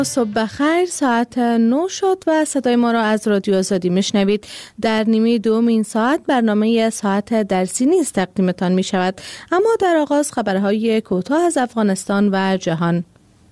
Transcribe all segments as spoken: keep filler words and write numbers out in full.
صبح بخیر، ساعت نه شد و صدای ما را از رادیو آزادی میشنوید. در نیمه دوم این ساعت برنامه ساعت درسی نیز تقدیمتان می شود، اما در آغاز خبرهای کوتاه از افغانستان و جهان.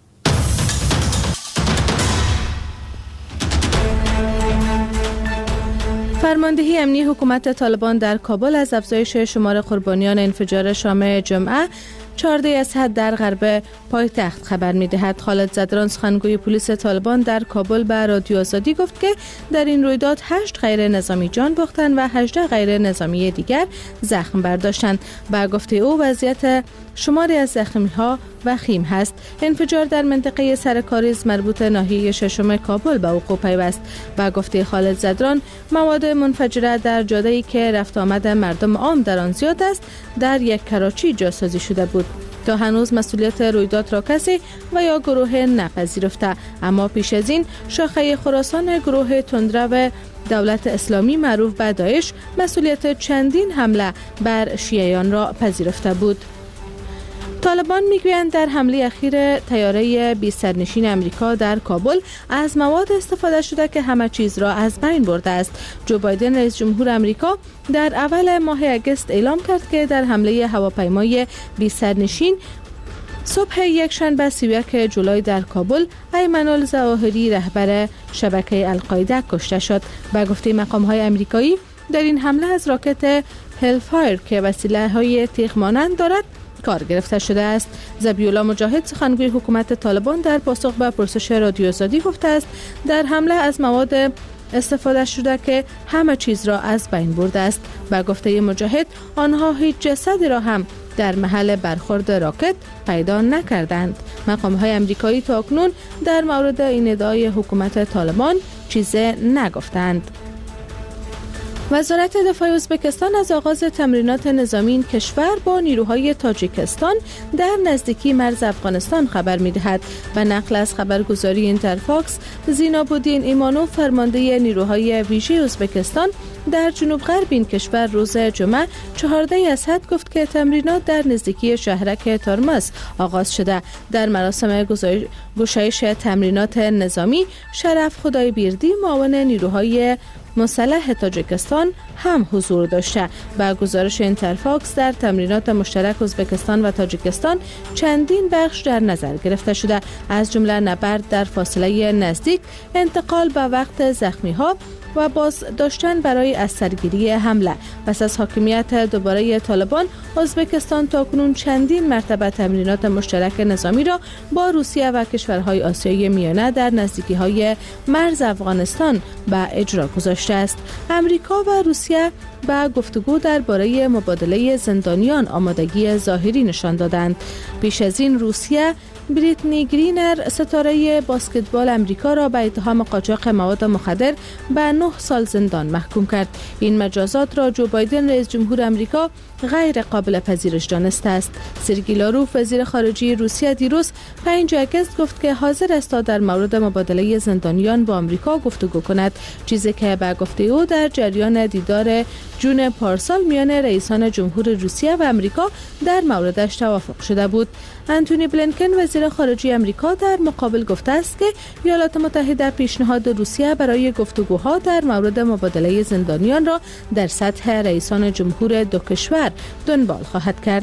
فرماندهی امنی حکومت طالبان در کابل از افزایش شمار قربانیان انفجار شام جمعه چهارده اسد در غرب پایتخت خبر می‌دهد. خالد زدران، سخنگوی پلیس طالبان در کابل، به رادیو آزادی گفت که در این رویداد هشت غیر نظامی جان باختند و هجده غیر نظامی دیگر زخم برداشتند. با گفته او وضعیت شماری از زخمی‌ها وخیم هست. انفجار در منطقه سرکاریز مربوط ناحیه ششم کابل به وقوع پیوست. با گفته خالد زدران، مواد منفجره در جاده‌ای که رفت آمد مردم عام در آن زیاد است در یک کراچی جاسازی شده بود. تا هنوز مسئولیت رویداد را کسی و یا گروه نپذیرفته، اما پیش از این شاخه خراسان گروه تندرو دولت اسلامی معروف به داعش مسئولیت چندین حمله بر شیعیان را پذیرفته بود. طالبان میگویند در حمله اخیر طیاره بیست سرنشین امریکا در کابل از مواد استفاده شده که همه چیز را از بین برده است. جو بایدن رئیس جمهور امریکا در اول ماه اگست اعلام کرد که در حمله هواپیمای بیست سرنشین صبح یک شنبه سی و یک جولای در کابل ایمن الظواهری رهبر شبکه القاعده کشته شد. به گفته مقام‌های امریکایی در این حمله از راکت هلفایر که وسیله‌های تیغ مانند دارد کار گرفته شده است. ذبیح‌الله مجاهد، سخنگوی حکومت طالبان، در پاسخ به پرسش رادیو آزادی گفته است در حمله از مواد استفاده شده که همه چیز را از بین برده است. با گفته مجاهد آنها هیچ جسدی را هم در محل برخورد راکت پیدا نکردند. مقام‌های امریکایی تاکنون در مورد این ادعای حکومت طالبان چیزی نگفتند. وزارت دفاع ازبکستان از آغاز تمرینات نظامی این کشور با نیروهای تاجیکستان در نزدیکی مرز افغانستان خبر می‌دهد. و نقل از خبرگزاری اینترفاکس، زیناب‌الدین ایمانوف، فرمانده نیروهای ویژه ازبکستان در جنوب غرب این کشور، روز جمعه چهارده اسد گفت که تمرینات در نزدیکی شهرک تارماس آغاز شده. در مراسم گشایش تمرینات نظامی، شرف خدای بیردی، معاون نیروهای مسلح تاجیکستان هم حضور داشته. با گزارش اینترفاکس، در تمرینات مشترک ازبکستان و تاجیکستان چندین بخش در نظر گرفته شده، از جمله نبرد در فاصله نزدیک، انتقال به وقت زخمی ها و باز داشتن برای از سرگیری حمله. پس از حاکمیت دوباره طالبان، ازبکستان تاکنون چندین مرتبه تمرینات مشترک نظامی را با روسیه و کشورهای آسیای میانه در نزدیکی‌های مرز افغانستان به اجرا گذاشته است. امریکا و روسیه با گفتگو درباره مبادله زندانیان آمادگی ظاهری نشان دادند. پیش از این روسیه بریتنی گرینر، ستاره بسکتبال امریکا، را به اتهام قاچاق مواد مخدر به نه سال زندان محکوم کرد. این مجازات را جو بایدن رئیس جمهور امریکا غیر قابل پذیرش دانسته است. سرگئی لاروف، وزیر خارجه روسیه، دیروز پنج آگوست گفت که حاضر است تا در مورد مبادله زندانیان با امریکا گفتگو کند، چیزی که به گفته او در جریان دیدار جون پارسال میان رئیسان جمهور روسیه و امریکا در موردش توافق شده بود. انتونی بلینکن، وزیر خارجه امریکا، در مقابل گفته است که ایالات متحده پیشنهاد روسیه برای گفتگوها در مورد مبادله زندانیان را در سطح رئیسان جمهور دو کشور دنبال خواهد کرد.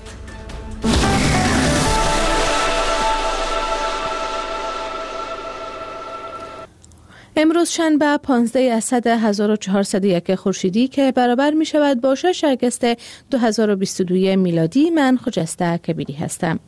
امروز شنبه پانزده اسد هزار و چهارصد و یک خورشیدی که برابر می شود با شش آگوست دو هزار و بیست و دو میلادی، من خجسته کبیری هستم.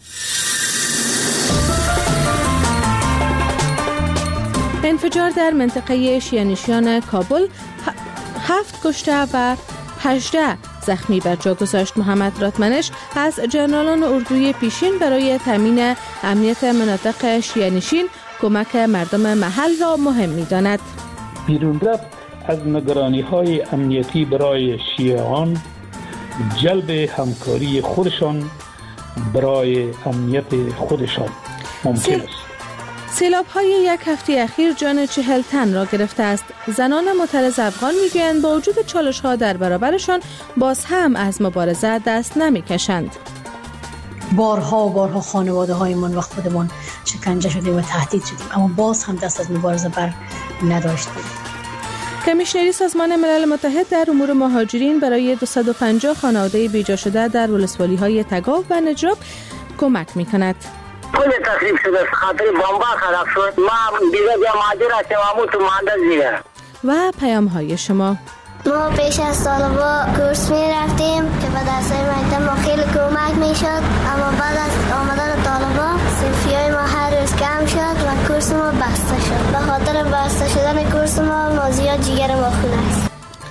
انفجار در منطقه شیعه‌نشینان کابل هفت کشته و هجده زخمی بر جا گذاشت. محمد راتمنش از جنرالان اردوی پیشین برای تامین امنیت مناطق شیعه‌نشین کمک مردم محل را مهم می‌داند. بیرون رفت از نگرانی‌های امنیتی برای شیعیان، جلب همکاری خودشان برای امنیت خودشان ممکن سیل... است. سیلاب های یک هفته اخیر جان چهل تن را گرفته است. زنان معترض افغان میگویند با وجود چالش ها در برابرشان باز هم از مبارزه دست نمی کشند. بارها و بارها خانواده هایمان و خودمان شکنجه شدیم و تهدید شدیم، اما باز هم دست از مبارزه بر نداشتیم. کمیشنری سازمان ملل متحد در امور مهاجرین برای دویست و پنجاه خانواده بیجا شده در ولسوالی‌های تگاو و نجراب کمک می‌کند. کل تخریب شده، خاطر بمبا خراب شد. ما دیگه جا مهاجر هستیم، همون تو مهندس دیگه. و پیام‌های شما: ما پیش از طالبا کورس می رفتیم که به درسای مکتب ما خیلی کمک می شد، اما بعد از آمدن طالبا صرفی های ما هر روز کم شد و کورس ما بسته شد. به خاطر بسته شدن کورس ما ما زیاد جگر ما خون است.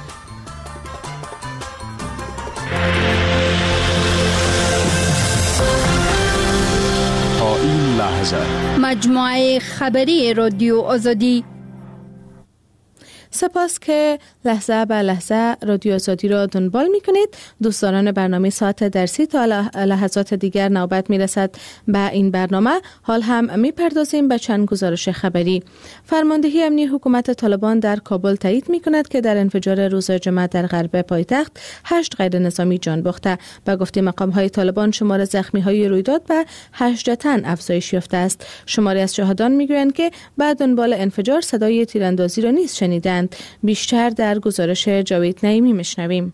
تا این لحظه مجموعه خبری رادیو آزادی. سپاس که لحظه به لحظه رادیو آزادی را دنبال می کنید. دوستداران برنامه ساعت درسی تا لحظات دیگر نوبت می رسد به این برنامه. حال هم می پردازیم به چند گزارش خبری. فرماندهی امنی حکومت طالبان در کابل تایید می کند که در انفجار روز جمعه در غرب پایتخت هشت غیر نظامی جان باخته. به گفته مقام های طالبان شمار زخمی های رویداد به هجده تن افزایش یافته است. شماری از شاهدان می گویند که بعد دنبال انفجار صدای تیراندازی را نیز شنیدند. بیشتر در گزارش جاوید نعیمی میشنویم.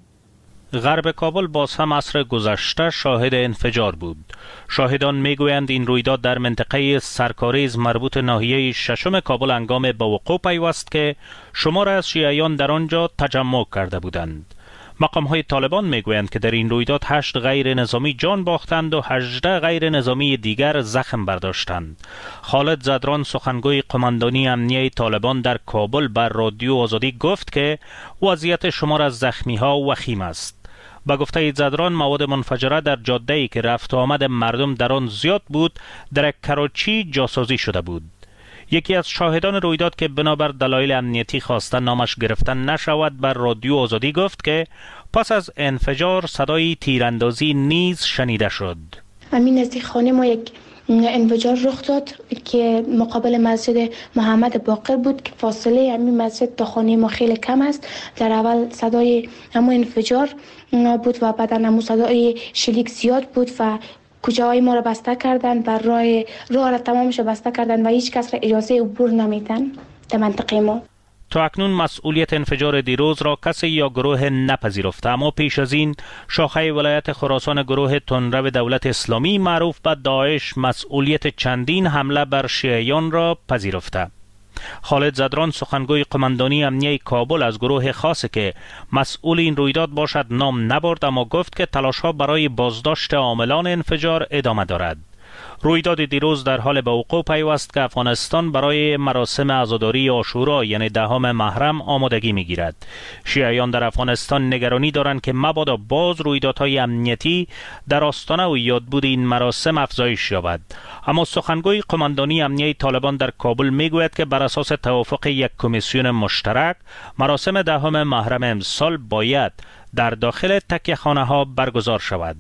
غرب کابل باز هم عصر گذشته شاهد انفجار بود. شاهدان میگویند این رویداد در منطقه سرکاریز مربوط ناحیه ششم کابل هنگام به وقوع پیوست که شمار از شیعیان در آنجا تجمع کرده بودند. مقام های طالبان میگویند که در این رویداد هشت غیر نظامی جان باختند و هجده غیر نظامی دیگر زخم برداشتند. خالد زدران سخنگوی قماندانی امنیه طالبان در کابل بر رادیو آزادی گفت که وضعیت شمار از زخمی ها وخیم است. با گفته زدران مواد منفجره در جاده‌ای که رفت و آمد مردم در آن زیاد بود در کراچی جاسازی شده بود. یکی از شاهدان رویداد که بنابر دلایل امنیتی خواسته نامش گرفته نشود بر رادیو آزادی گفت که پس از انفجار صدای تیراندازی نیز شنیده شد. همین نزدیک خانه ما یک انفجار رخ داد که مقابل مسجد محمد باقر بود که فاصله همین مسجد تا خانه ما خیلی کم است. در اول صدای همون انفجار بود و بعد همون صدای شلیک زیاد بود و کوچه های ما را بسته کردن و راه راه را تمامش بسته کردن و هیچ کس را اجازه عبور نمیدن در منطقه ما. تا اکنون مسئولیت انفجار دیروز را کسی یا گروه نپذیرفته، اما پیش از این شاخه ولایت خراسان گروه تندرو دولت اسلامی معروف به داعش مسئولیت چندین حمله بر شیعیان را پذیرفته. خالد زدران سخنگوی قماندانی امنیه کابل از گروه خاصی که مسئول این رویداد باشد نام نبرد، اما گفت که تلاش‌ها برای بازداشت عاملان انفجار ادامه دارد. رویداد دیروز در حال به وقوع پیوست که افغانستان برای مراسم عزاداری عاشورا یعنی دهم محرم آمادگی می‌گیرد. شیعیان در افغانستان نگرانی دارند که مبادا باز رویدادهای امنیتی در آستانه و یادبود این مراسم افزایش یابد. اما سخنگوی قماندانی امنیه طالبان در کابل میگوید که بر اساس توافق یک کمیسیون مشترک مراسم دهم محرم امسال باید در داخل تکیه‌خانه ها برگزار شود.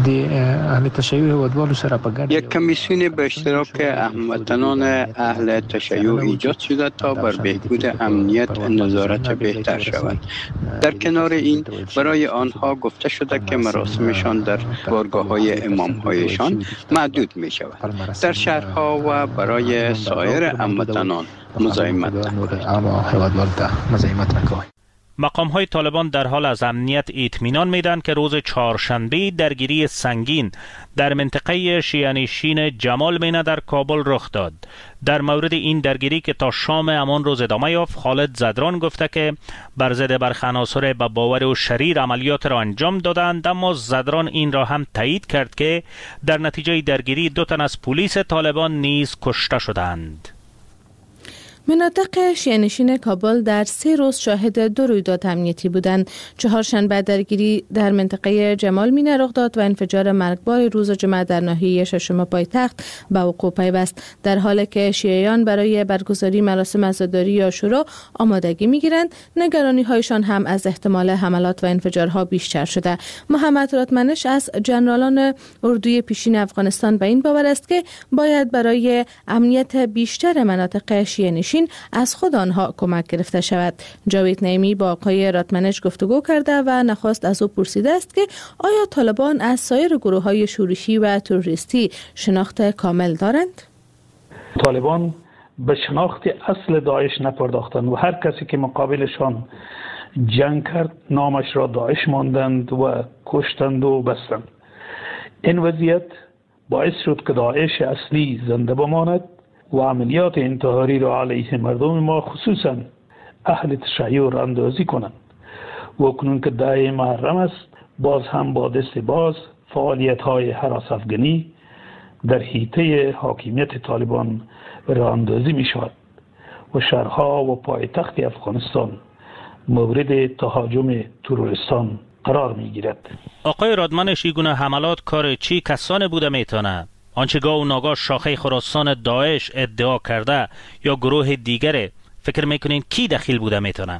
یک کمیسیون به اشتراک هموطنان اهل تشیع ایجاد شده تا بر بهبود امنیت نظارت بهتر شود. در کنار این برای آنها گفته شده که مراسمشان در بارگاه‌های امام‌هایشان محدود می شود. در شهرها و برای سایر هموطنان مزاحمت نکنند. مقام های طالبان در حال از امنیت اطمینان میدن که روز چهارشنبه درگیری سنگین در منطقه شیعه‌نشین جمال مینه در کابل رخ داد. در مورد این درگیری که تا شام همان روز ادامه یافت، خالد زدران گفته که بر ضد برخی عناصر به باور و شریر عملیات را انجام دادند، اما زدران این را هم تایید کرد که در نتیجه درگیری دو تن از پلیس طالبان نیز کشته شدند. مناطق شیعه‌نشین کابل در سه روز شاهد دو رویداد امنیتی بودند. چهارشنبه درگیری در منطقه جمال مینه رخ داد و انفجار مرگبار روز جمعه در ناحیه ششم پایتخت به وقوع پیوست، در حالی که شیعیان برای برگزاری مراسم عزاداری عاشورا آمادگی می‌گیرند. نگرانی‌هایشان هم از احتمال حملات و انفجارها بیشتر شده. محمد راتمنش از جنرالان اردوی پیشین افغانستان به این باور است که باید برای امنیت بیشتر مناطق شیعه‌نشین سرنشین از خود آنها کمک گرفته شود. جاوید نعیمی با آقای رادمنش گفتگو کرده و نخست از او پرسیده است که آیا طالبان از سایر گروه‌های شورشی و تروریستی شناخت کامل دارند؟ طالبان به شناخت اصل داعش نپرداختند و هر کسی که مقابلشان جنگ کرد نامش را داعش ماندند و کشتند و بستند. این وضعیت باعث شد که داعش اصلی زنده بماند و عملیات انتحاری را علیه مردم ما خصوصا اهل تشیع اندازی کنند. و اکنون که ده محرم است باز هم با دست باز فعالیت های هراس افغانی در حیطه حاکمیت طالبان راه اندازی می شود و شهرها و پایتخت افغانستان مورد تهاجم تروریستان قرار می گیرد. آقای رادمنش، این گونه حملات کار چی کسان بوده میتونه؟ آنچه گاه و ناگاه شاخه خراسان داعش ادعا کرده یا گروه دیگره، فکر میکنین کی دخیل بوده میتونه؟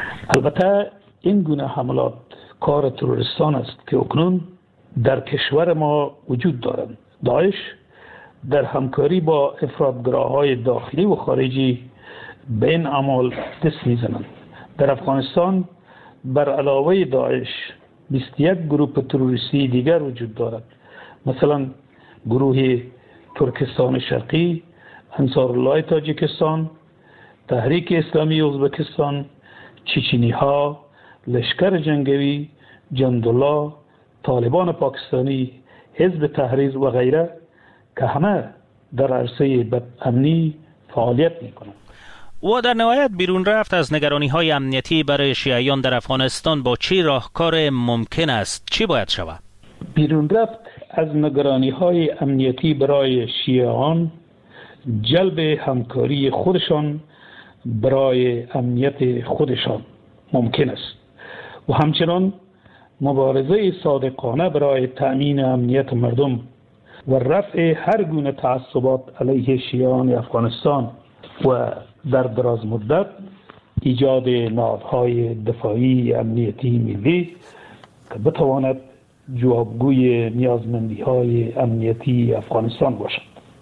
البته این گونه حملات کار تروریستان است که اکنون در کشور ما وجود دارند. داعش در همکاری با افراطگراهای داخلی و خارجی به این اعمال دست میزنند. در افغانستان بر علاوه داعش بیست و یک گروه تروریستی دیگر وجود دارد. مثلا گروه ترکستان شرقی، انصارالله تاجیکستان، تحریک اسلامی ازبکستان، چچنی ها، لشکر جنگوی، جندالله، طالبان پاکستانی، حزب تحریر و غیره که همه در عرصه بدامنی فعالیت میکنند. و در نهایت بیرون رفت از نگرانی های امنیتی برای شیعیان در افغانستان با چی راهکار ممکن است؟ چی باید شود؟ بیرون رفت از نگرانی های امنیتی برای شیعیان جلب همکاری خودشان برای امنیت خودشان ممکن است و همچنان مبارزه صادقانه برای تأمین امنیت مردم و رفع هر گونه تعصبات علیه شیعیان افغانستان و در دراز مدت ایجاد نهادهای دفاعی امنیتی ملی که بتواند جوابگوی نیازمندی‌های امنیتی افغانستان باشد.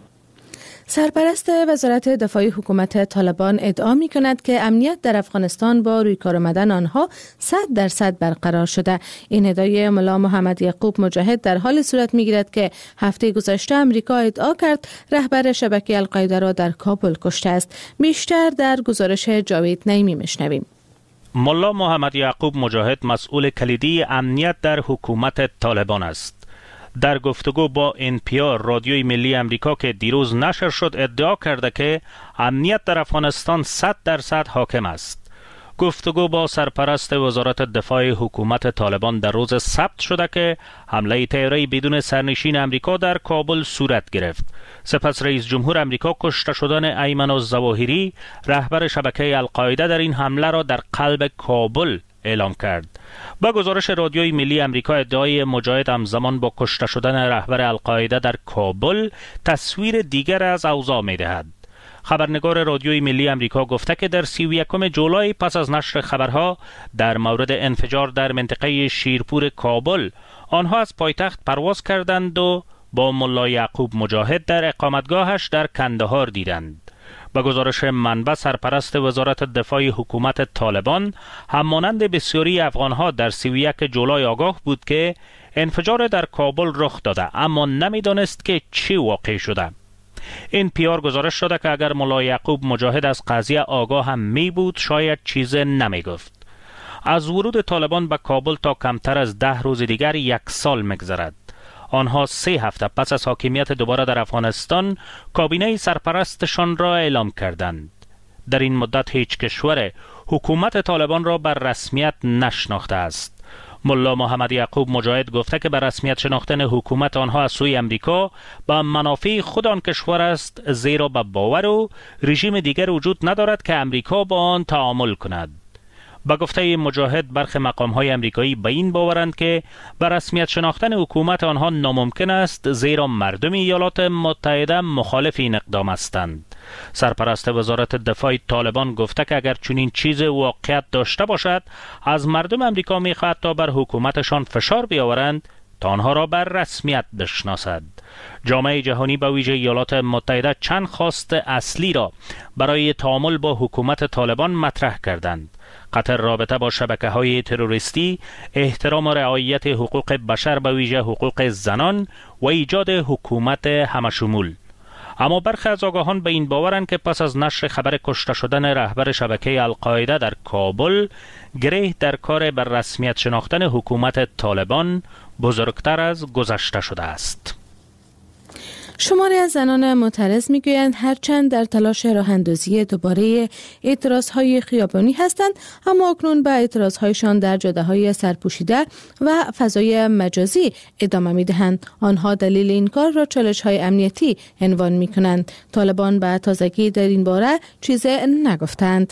سرپرست وزارت دفاع حکومت طالبان ادعا می کند که امنیت در افغانستان با روی کار آمدن آنها صد درصد برقرار شده. این ادعای ملا محمد یعقوب مجاهد در حال صورت می گیرد که هفته گذشته امریکا ادعا کرد رهبر شبکه القاعده را در کابل کشته است. بیشتر در گزارش جاوید نعیمی میشنویم. ملا محمد یعقوب مجاهد مسئول کلیدی امنیت در حکومت طالبان است. در گفتگو با ان پی آر رادیوی ملی امریکا که دیروز نشر شد ادعا کرده که امنیت در افغانستان صد درصد حاکم است. گفتگو با سرپرست وزارت دفاع حکومت طالبان در روز سبت شده که حمله طیاره‌ای بدون سرنشین امریکا در کابل صورت گرفت. سپس رئیس جمهور امریکا کشته شدن ایمن الظواهری رهبر شبکه القاعده در این حمله را در قلب کابل اعلام کرد. با گزارش رادیوی ملی امریکا ادعای مجاهد همزمان با کشته شدن رهبر القاعده در کابل تصویر دیگر از اوضاع می‌دهد. خبرنگار رادیوی ملی امریکا گفته که در سی و یکم جولای پس از نشر خبرها در مورد انفجار در منطقه شیرپور کابل آنها از پایتخت پرواز کردند و با ملا یعقوب مجاهد در اقامتگاهش در کندهار دیدند. با گزارش منبع سرپرست وزارت دفاع حکومت طالبان همانند بسیاری افغانها در سی و یک جولای آگاه بود که انفجار در کابل رخ داده اما نمیدانست که چی واقع شده. این پی آر گزارش شده که اگر ملا یعقوب مجاهد از قضیه آگاه هم می بود شاید چیز نمی گفت. از ورود طالبان به کابل تا کمتر از ده روز دیگر یک سال می‌گذرد. آنها سه هفته پس از حاکمیت دوباره در افغانستان کابینه سرپرستشان را اعلام کردند. در این مدت هیچ کشور حکومت طالبان را بر رسمیت نشناخته است. ملا محمد یعقوب مجاهد گفته که بر رسمیت شناختن حکومت آنها از سوی امریکا به منافع خود آن کشور است، زیرا به باور و رژیم دیگر وجود ندارد که امریکا با آن تعامل کند. با گفته مجاهد برخی مقام‌های امریکایی به این باورند که بر رسمیت شناختن حکومت آنها ناممکن است، زیرا مردم ایالات متحده مخالف این اقدام هستند. سرپرست وزارت دفاع طالبان گفته که اگر چنین چیز واقعیت داشته باشد از مردم امریکا می‌خواهد تا بر حکومتشان فشار بیاورند تا آنها را بر رسمیت بشناسد. جامعه جهانی به ویژه ایالات متحده چند خواست اصلی را برای تعامل با حکومت طالبان مطرح کردند: قطع رابطه با شبکه‌های تروریستی، احترام و رعایت حقوق بشر به ویژه حقوق زنان و ایجاد حکومت همشمول. اما برخی از آگاهان به این باورند که پس از نشر خبر کشته شدن رهبر شبکه القاعده در کابل، گره در کار بر رسمیت شناختن حکومت طالبان بزرگتر از گذشته شده است. شماری از زنان معترض میگویند هرچند در تلاش راه اندازی دوباره اعتراضهای خیابانی هستند، اما اکنون به اعتراضهایشان در جاده‌های سرپوشیده و فضای مجازی ادامه میدهند. آنها دلیل این کار را چالش‌های امنیتی عنوان میکنند. طالبان به تازگی در این باره چیزی نگفتند.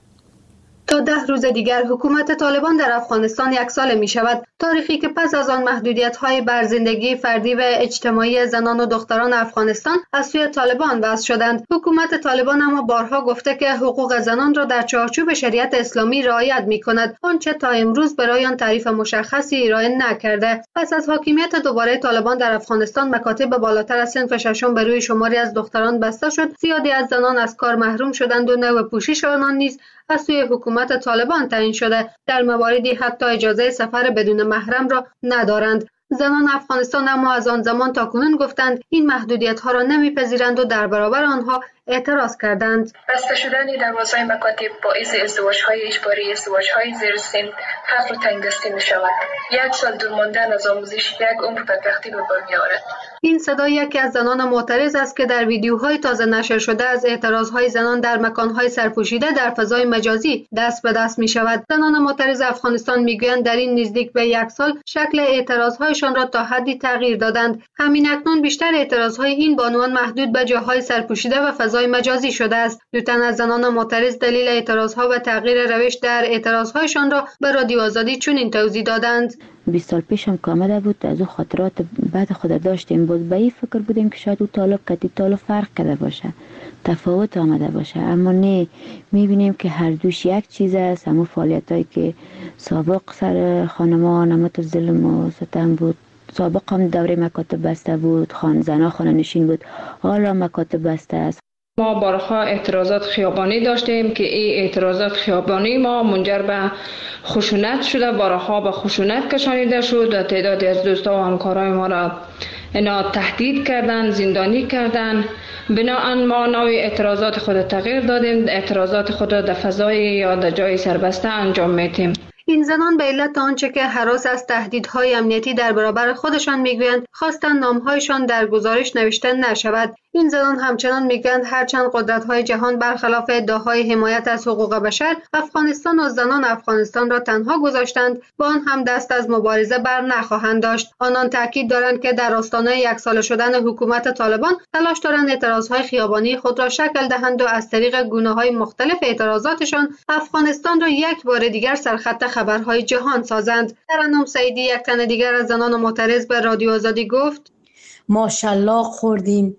تا ده روز دیگر حکومت طالبان در افغانستان یک ساله می شود، تاریخی که پس از آن محدودیت‌های بر زندگی فردی و اجتماعی زنان و دختران افغانستان از سوی طالبان وضع شدند. حکومت طالبان اما بارها گفته که حقوق زنان را در چارچوب شریعت اسلامی رعایت می کند، آنچه تا امروز برای آن تعریف مشخصی ارائه نکرده. پس از حاکمیت دوباره طالبان در افغانستان، مکاتب بالاتر از صنف ششم بر روی شماری از دختران بسته شد، زیادی از زنان از کار محروم شدند و نوع پوشش آنان نیز از سوی حکومت طالبان تعیین شده. در مواردی حتی اجازه سفر بدون محرم را ندارند. زنان افغانستان اما از آن زمان تا کنون گفتند این محدودیت ها را نمیپذیرند و در برابر آنها اعتراض کردند. بسته شدن دروازهای مکاتب باعث ازدواج های اجباری، ازدواج های زیر سن، فقر و تنگدستی می شود. یک سال دور ماندن از آموزش یک عمر بدبختی به بار می آورد. این صدای یکی از زنان معترض است که در ویدیوهای تازه نشر شده از اعتراضهای زنان در مکانهای سرپوشیده در فضای مجازی دست به دست می شود. زنان معترض افغانستان میگویند در این نزدیک به یک سال شکل اعتراضهایشان را تا حدی تغییر دادند. همین اکنون بیشتر اعتراضهای این بانوان محدود به جاهای سرپوشیده و فضای مجازی شده است. دو تن از زنان معترض دلیل اعتراضها و تغییر روش در اعتراضهایشان را به رادیو آزادی چنین توضیح دادند: بیست سال پیشم که آمده بود، از او خاطرات بعد خود داشتیم بود. به این فکر بودیم که شاید او طالب کتی طالب فرق کرده باشه، تفاوت آمده باشه، اما نه، میبینیم که هر دوش یک چیز است. همون فعالیت هایی که سابق سر خانمان نمت ظلم و ستم بود، سابق هم دوره مکاتب بسته بود، خان زنا خانه نشین بود، حالا مکاتب بسته است. ما بارها اعتراضات خیابانی داشتیم که این اعتراضات خیابانی ما منجر به خشونت شده، بارها به خشونت کشانیده شد و تعدادی از دوستا و همکارای ما را اینا تهدید کردن، زندانی کردن. بنابراین ما نوع اعتراضات خود تغییر دادیم، اعتراضات خود در فضای یا در جای سربسته انجام میدیم. این زنان به علت آنچه که هراس از تهدیدهای امنیتی در برابر خودشان میگویند خواستند نامهایشان در گزارش نوشته نشود. این زنان همچنان میگویند هرچند قدرت‌های جهان برخلاف ادعاهای حمایت از حقوق بشر افغانستان و زنان افغانستان را تنها گذاشتند، با آن هم دست از مبارزه بر نخواهند داشت. آنان تاکید دارند که در آستانه یک ساله شدن حکومت طالبان تلاش دارند اعتراضهای خیابانی خود را شکل دهند و از طریق گونه‌های مختلف اعتراضاتشان افغانستان را یک بار دیگر سرخط خبرهای جهان سازند. ترنم سعیدی، یک تن دیگر از زنان معترض، به رادیو آزادی گفت: ما شلاق خوردیم،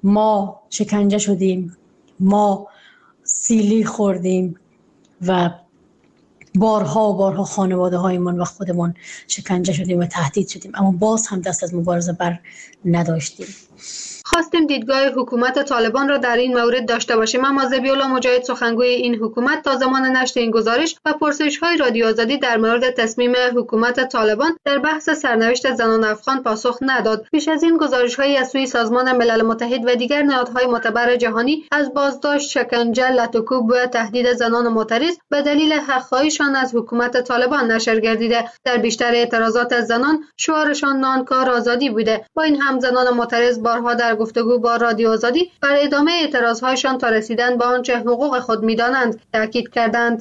ما شکنجه شدیم، ما سیلی خوردیم و بارها و بارها خانواده هایمان و خودمان شکنجه شدیم و تهدید شدیم، اما باز هم دست از مبارزه بر نداشتیم. خواستیم دیدگاه حکومت طالبان را در این مورد داشته باشیم، اما ذبیح‌الله مجاهد، سخنگوی این حکومت، تا زمان نشر این گزارش و پرسش‌های رادیو آزادی در مورد تصمیم حکومت طالبان در بحث سرنوشت زنان افغان پاسخ نداد. پیش از این گزارش‌هایی از سوی سازمان ملل متحد و دیگر نهادهای معتبر جهانی از بازداشت، شکنجه، لطوکوب و تهدید زنان معترض به دلیل حق‌خواهیشان از حکومت طالبان نشر گردیده. در بیشتر اعتراضات از زنان شعارشان نانکار آزادی بوده. با این هم زنان معترض بارها در گفتگو با رادیو آزادی بر ادامه اعتراضهایشان تا رسیدن به آنچه حقوق خود می‌دانند تاکید کردند.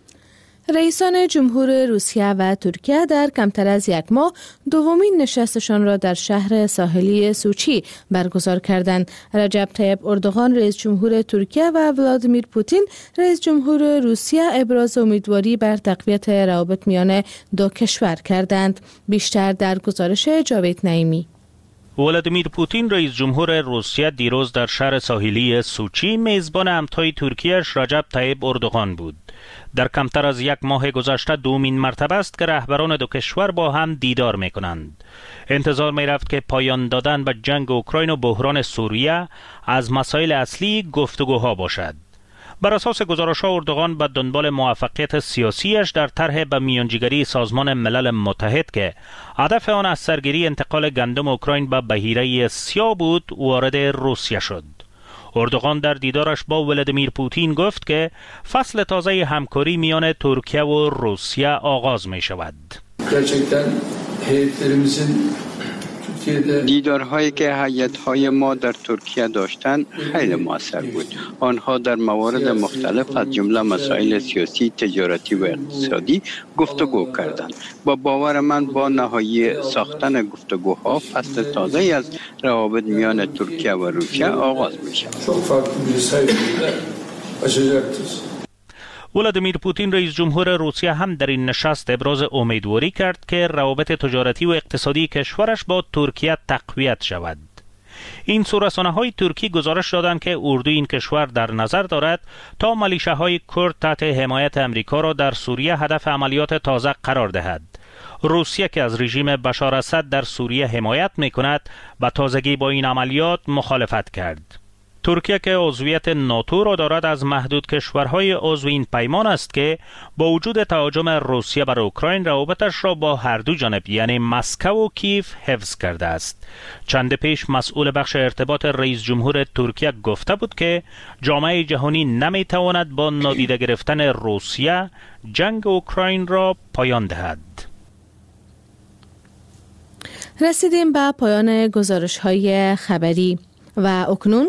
رئیسان جمهور روسیه و ترکیه در کمتر از یک ماه دومین نشستشان را در شهر ساحلی سوچی برگزار کردند. رجب طیب اردوغان رئیس جمهور ترکیه و ولادیمیر پوتین رئیس جمهور روسیه ابراز امیدواری بر تقویت روابط میان دو کشور کردند. بیشتر در گزارش جاوید نعیمی. ولادیمیر پوتین رئیس جمهور روسیه دیروز در شهر ساحلی سوچی میزبان همتای ترکیه‌اش رجب طیب اردوغان بود. در کمتر از یک ماه گذشته دومین مرتبه است که رهبران دو کشور با هم دیدار می کنند. انتظار می رفت که پایان دادن به جنگ اوکراین و بحران سوریه از مسائل اصلی گفتگوها باشد. بر اساس گزارش‌ها اردوغان به دنبال موفقیت سیاسیش در طرح به میانجیگری سازمان ملل متحد که هدف آن از سرگیری انتقال گندم اوکراین به بحیره سیاه بود وارد روسیه شد. اردوغان در دیدارش با ولادیمیر پوتین گفت که فصل تازه همکاری میان ترکیه و روسیه آغاز می شود. دیدارهایی که هیئت‌های ما در ترکیه داشتند خیلی موثر بود. آنها در موارد مختلف از جمله مسائل سیاسی، تجارتی و اقتصادی گفتگو کردند. با باور من با نهایی ساختن گفتگوها فصل تازه‌ای از روابط میان ترکیه و روسیه آغاز می‌شود. ولادیمیر پوتین رئیس جمهور روسیه هم در این نشست ابراز امیدواری کرد که روابط تجارتی و اقتصادی کشورش با ترکیه تقویت شود. این سو رسانه‌های ترکی گزارش دادند که اردوی این کشور در نظر دارد تا ملیشه‌های کرد تحت حمایت امریکا را در سوریه هدف عملیات تازه قرار دهد. روسیه که از رژیم بشار اسد در سوریه حمایت می‌کند، به تازگی با این عملیات مخالفت کرد. ترکیه که عضویت ناتو را دارد از محدود کشورهای عضو این پیمان است که با وجود تهاجم روسیه بر اوکراین روابطش را با هر دو جانب یعنی مسکو و کیف حفظ کرده است. چند پیش مسئول بخش ارتباط رئیس جمهور ترکیه گفته بود که جامعه جهانی نمیتواند با نادیده گرفتن روسیه جنگ اوکراین را پایان دهد. رسیدیم به پایان گزارش‌های خبری و اکنون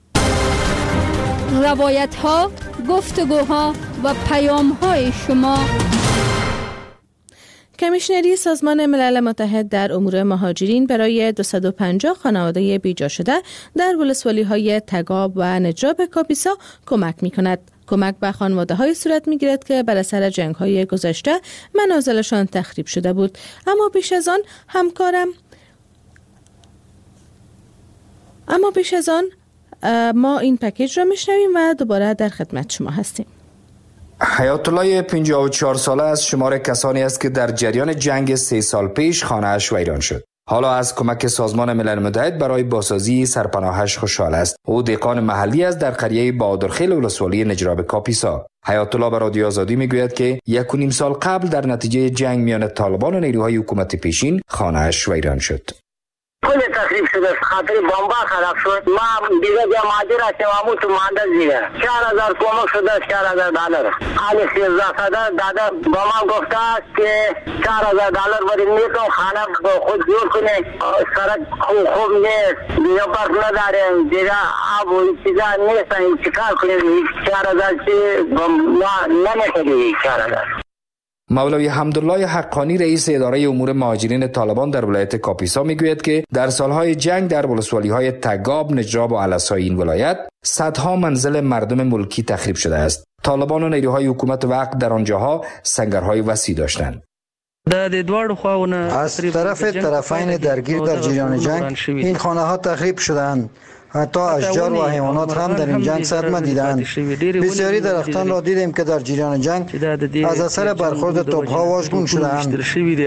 روایت ها، گفتگوها و پیام های شما. کمیشنری سازمان ملل متحد در امور مهاجرین برای دویست و پنجاه خانواده بیجا شده در ولسوالی های تگاب و نجراب کاپیسا کمک می کند. کمک به خانواده های صورت می گیرد که بر اثر جنگ های گذشته منازلشان تخریب شده بود. اما پیش از آن همکارم اما پیش از آن ما این پکیج را میشنویم و دوباره در خدمت شما هستیم. حیات الله پنجاه و چهار ساله از شمار کسانی است که در جریان جنگ سه سال پیش خانه‌اش ویران شد. حالا از کمک سازمان ملل متحد برای بازسازی سرپناهش خوشحال است. او دهقان محلی است در قریه بهادرخیل ولسوالی نجراب کاپیسا. حیات الله به رادیو آزادی میگوید که یک و نیم سال قبل در نتیجه جنگ میان طالبان و نیروهای حکومت پیشین خانه‌اش ویران شد. کل تخریب شده، خاطر بمبا خراب شد. ما دیگه جا ماجر هستیم، همون تو ماندز دیگه چهار هزار کمک شده، چهار هزار دلار حالی سیزده صدر داده با ما گفته است که چهار هزار دلار بریم میتون خانه خود جور کنه. سرک خوب خوب نیست، دیگه برق نداریم، دیگه آب و این چیزا نیستن، این چکار کنیم؟ چهار هزار چی ما نمیتونیم چهار هزار. مولوی حمدالله حقانی رئیس اداره امور مهاجرین طالبان در ولایت کاپیسا میگوید که در سالهای جنگ در ولسوالی‌های تگاب، نجراب و علسای این ولایت صدها منزل مردم ملکی تخریب شده است. طالبان و نیروهای حکومت وقت در آنجاها سنگرهای وسیع داشتند. از طرف طرفین درگیر در جریان جنگ این خانه ها تخریب شدند. حتی اشجار و حیوانات هم در این جنگ صدمه دیدند. بسیاری درختان را دیدیم که در جریان جنگ از اثر برخورد توپ‌ها واژگون شدند.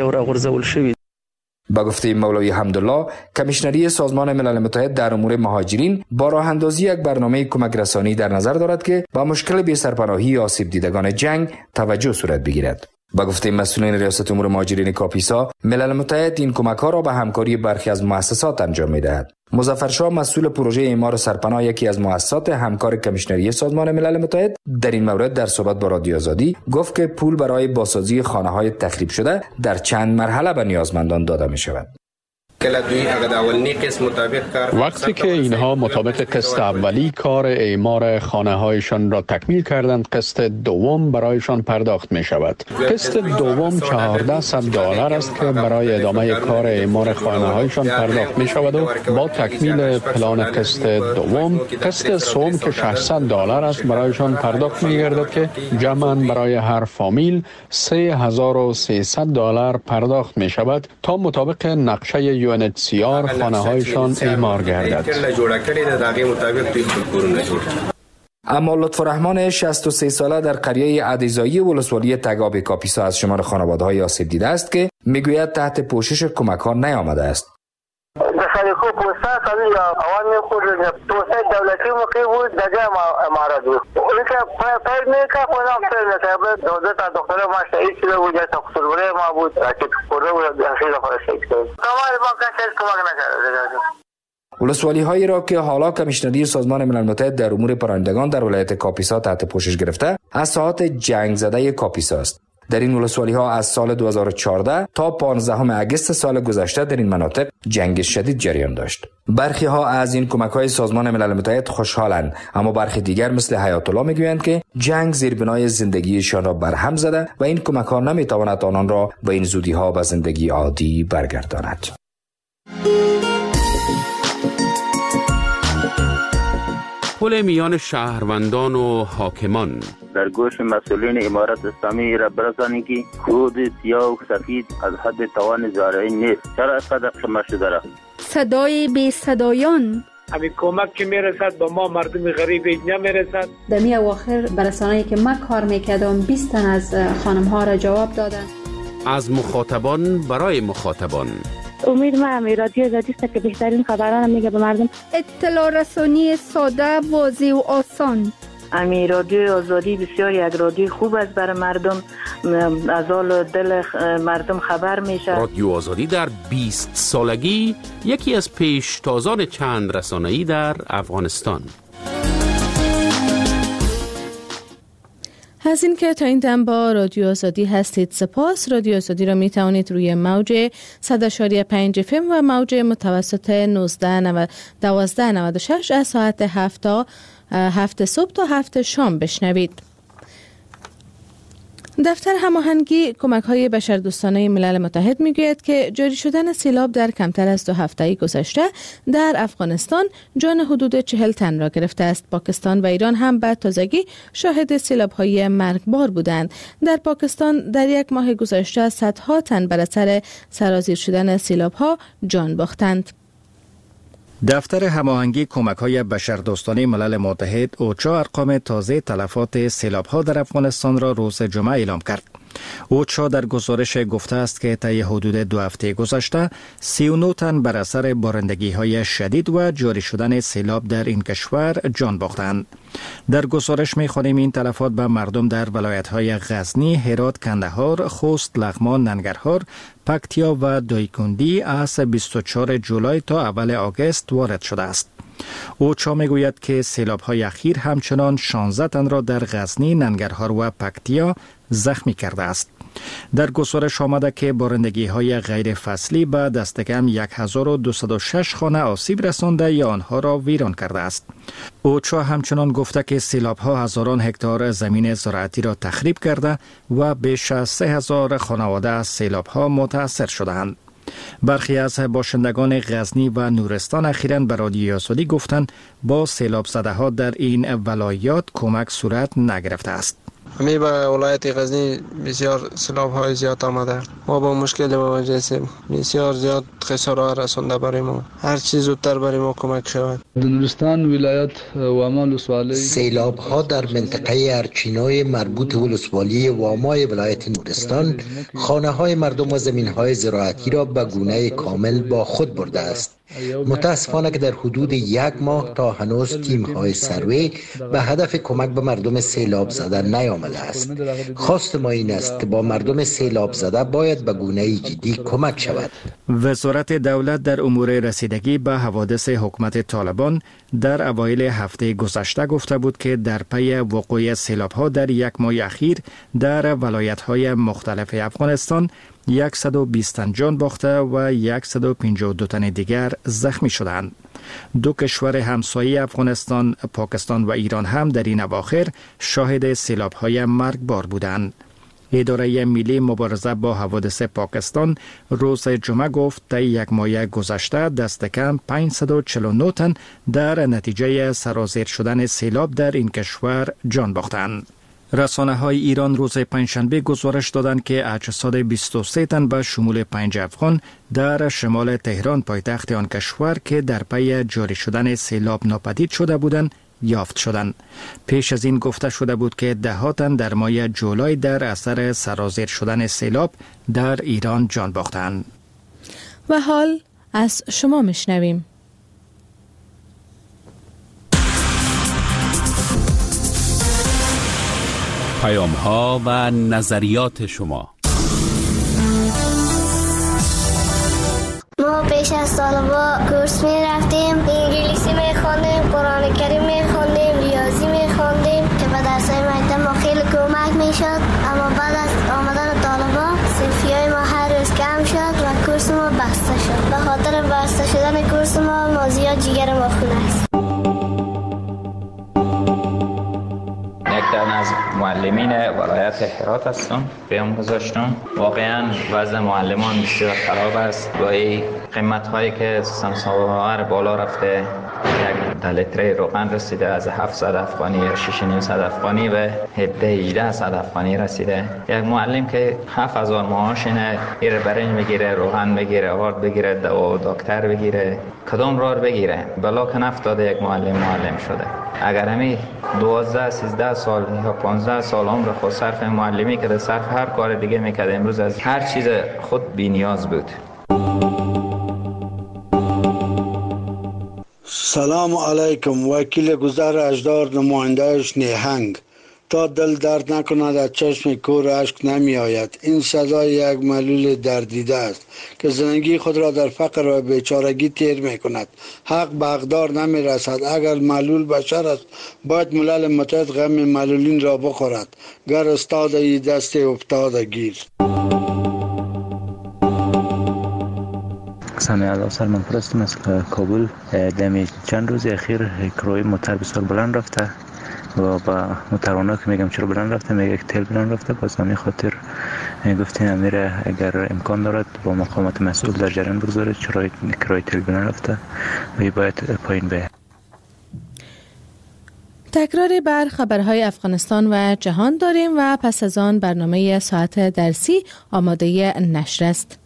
با گفته مولوی حمدالله، کمیشنری سازمان ملل متحد در امور مهاجرین با راه اندازی یک برنامه کمک رسانی در نظر دارد که با مشکل بی سرپناهی آسیب دیدگان جنگ توجه صورت بگیرد. با گفته مسئولین ریاست امور مهاجرین کاپیسا، ملل متحد این کمک‌ها را به همکاری برخی از مؤسسات انجام می‌دهد. مظفر شاه مسئول پروژه اعمار سرپناه، یکی از مؤسسات همکار کمیشنری سازمان ملل متحد، در این مورد در صحبت با رادیو آزادی گفت که پول برای بازسازی خانه‌های تخریب شده در چند مرحله به نیازمندان داده می‌شود. وقتی که اینها مطابق قسط اولی کار اعمار خانه هایشان را تکمیل کردند، قسط دوم برایشان پرداخت می شود. قسط دوم چهارده صد دلار است که برای ادامه کار اعمار خانه هایشان پرداخت می شود و با تکمیل پلان قسط دوم قسط سوم که ششصد دلار است برایشان پرداخت می گردد که جمعاً برای هر فامیل سه هزار و سیصد دلار پرداخت می شود تا مطابق نقشه یو ان اچ سی آر خانه هایشان اعمار گردد. اما لطفالرحمن شصت و سه ساله در قریه عدیزایی ولسوالی تگاب کاپیسا از شمار خانواده‌های آسیب دیده است که میگوید تحت پوشش کمک ها نیامده است. خلیکو پوستا کمی یا عوامی خود توسعه دولتی موقع بود دجا امارات بود. اون که پیر میکا خودم پیر میکا دو تا دکتر ما شهید شده بود یا تقصیرگونه ما بود که پره بود خیلی خود شهید شد. کمال ما کسی کمک نکرده. ولسوالی هایی را که حالا کمیشنری سازمان ملل متحد در امور پناهندگان در ولایت کاپیسا تحت پوشش گرفته از ساحات جنگ زده کاپیسا است. در این ولسوالی ها از سال دو هزار و چهارده تا پانزدهم اگست سال گذشته در این مناطق جنگ شدید جریان داشت. برخی ها از این کمک های سازمان ملل متحد خوشحالند، اما برخی دیگر مثل حیات الله میگویند که جنگ زیربنای زندگیشان را برهم زده و این کمک ها نمیتواند آنان را به این زودی ها به زندگی عادی برگرداند. پل میان شهروندان و حاکمان در گوش مسئولین امارت اسلامی را برسانید که خود سیاه و سفید از حد توان زارعی نیست. چرا اینقدر شما شده را؟ صدای بی صدایان همین کمک که میرسد به ما مردم غریب نمیرسد. در می اواخر برسانه‌ای که من کار میکردم بیست تن از خانم ها را جواب دادن. از مخاطبان برای مخاطبان. امید ما امی رادیو آزادی است که بهترین خبران میگه به مردم. اطلاع رسانی ساده، واضح و آسان. امی رادیو آزادی بسیار یک رادیو خوب است برای مردم، از حال دل مردم خبر میشه. رادیو آزادی در بیست سالگی یکی از پیشتازان چند رسانه‌ای در افغانستان. از این که تا این دم با رادیو آزادی هستید سپاس. رادیو آزادی را می توانید روی موج صد و پنج اف ام و موج متوسط نوزده دوازده نود و شش از ساعت هفت تا هفت صبح تا هفت شام بشنوید. دفتر هماهنگی کمک‌های بشردوستانه ملل متحد میگوید که جاری شدن سیلاب در کمتر از دو هفته گذشته در افغانستان جان حدود چهل تن را گرفته است. پاکستان و ایران هم به تازگی شاهد سیلاب‌های مرگبار بودند. در پاکستان در یک ماه گذشته صدها تن بر اثر سرازیر شدن سیلاب‌ها جان باختند. دفتر هماهنگی کمک‌های بشردوستانه ملل متحد اوچا ارقام تازه تلفات سیلاب‌ها در افغانستان را روز جمعه اعلام کرد. اوچا در گزارش گفته است که طی حدود دو هفته گذشته سی و نه تن بر اثر بارندگی‌های شدید و جاری شدن سیلاب در این کشور جان باختند. در گزارش می‌خوانیم این تلفات به مردم در ولایت‌های غزنی، هرات، کندهار، خوست، لغمان، ننگرهار، پکتیا و دایکندی از بیست و چهارم جولای تا اول آگوست وارد شده است. اوچا میگوید که سیلاب‌های اخیر همچنان شانزده تن را در غزنی، ننگرهار و پکتیا زخمی کرده است. در گزارش آمده که بارندگی‌های غیر فصلی به دست کم هزار و دویست و شش خانه آسیب رسانده یا آنها را ویران کرده است. اوچا همچنان گفته که سیلاب‌ها هزاران هکتار زمین زراعتی را تخریب کرده و بیش از سه هزار خانواده از سیلاب‌ها متاثر شده‌اند. برخی از باشندگان غزنی و نورستان اخیراً به رادیو آزادی گفتند با سیلاب زده ها در این ولایات کمک صورت نگرفته است. همی به ولایت غزنی بسیار سیلاب های زیاد آمده. ما با مشکل مواجه هستیم. بسیار زیاد خسارات رسانده برای ما. هر چیز زودتر برای ما کمک شود. نورستان ولایت واما ولسوالی سیلاب ها در منطقه ارچینای مربوط ولسوالی واما ولایت نورستان خانه های مردم و زمین های زراعتی را به گونه کامل با خود برده است. متاسفانه که در حدود یک ماه تا هنوز تیم های سروی به هدف کمک به مردم سیلاب زده نیامده است. خواست ما این است که با مردم سیلاب زده باید به گونه جدی کمک شود. وزارت دولت در امور رسیدگی به حوادث حکومت طالبان در اوایل هفته گذشته گفته بود که در پی وقوع سیلاب ها در یک ماه اخیر در ولایت های مختلف افغانستان صد و بیست تن جان باخته و صد و پنجاه و دو تن دیگر زخمی شدند. دو کشور همسایه افغانستان، پاکستان و ایران هم در این اواخر شاهد سیلاب‌های مرگبار بودند. اداره ملی مبارزه با حوادث پاکستان روز جمعه گفت طی یک ماه گذشته دست کم پانصد و چهل و نه تن در نتیجه سرازیر شدن سیلاب در این کشور جان باختند. رسانه های ایران روز پنجشنبه گزارش دادند که اجساد بیست و سه تن به شمول پنج افغان در شمال تهران پایتخت آن کشور که در پی جاری شدن سیلاب ناپدید شده بودند یافت شدند. پیش از این گفته شده بود که ده ها تن در ماه جولای در اثر سرازیر شدن سیلاب در ایران جان باختند. و حال از شما میشنویم. پیام ها و نظریات شما. ما پیش از طالبا کورس می رفتیم، انگلیسی می خوندیم، قرآن کریم می خوندیم، ریاضی می خوندیم که به درسای مکتب ما خیلی کمک می شد. اما بعد از آمدن طالبا صرفی های ما هر روز کم شد و کورس ما بسته شد. به خاطر بسته شدن کورس ما ما زیاد جگر ما خونه است. از معلمین ولایت هرات هستم. بیام گذاشتم. واقعا وضع معلمان بسیار خراب است. با این قیمت هایی که سمساوار بالا رفته، یک لیتر روغن رسیده از هفتصد افغانی یا شش و نیم صد افغانی به هفده هجده صد افغانی رسیده. یک معلم که هفت هزار معاش اینه، ایر برنج بگیره، روغن بگیره، آرد بگیره، دوا دکتر بگیره، کدام راه بگیره؟ بلا که نفتاده یک معلم معلم شده. اگر همی دوازده سیزده سال یا پانزده سال عمر خود صرف معلمی که صرف هر کار دیگه میکرد، امروز از هر چیز خود بی نیاز بود. سلام علیکم. وکیل گذر اجدار، نمایندهش نیهنگ. تا دل درد نکند از چشم کور اشک نمی آید. این سزای یک معلول دردیده است که زندگی خود را در فقر و بیچارگی تیر می کند. حق به حقدار نمی رسد. اگر معلول بشر است باید ملل متحد غم معلولین را بخورد. گر استاد ای دست افتاده گیر. سامی الله سلمان پرستم از کابل. دمی چند روز اخیر کرای موتر بسیار بلند رفته و با موتروانا که میگم چرا بلند رفته، میگه که تیل بلند رفته. باز همین خاطر گفتیم امیر اگر امکان دارد با مقامات مسئول در جریان بگذاره چرا کرای تیل بلند رفته و باید پایین بیاید. تکراری بر خبرهای افغانستان و جهان داریم و پس از آن برنامه ساعت درسی آماده نشر است.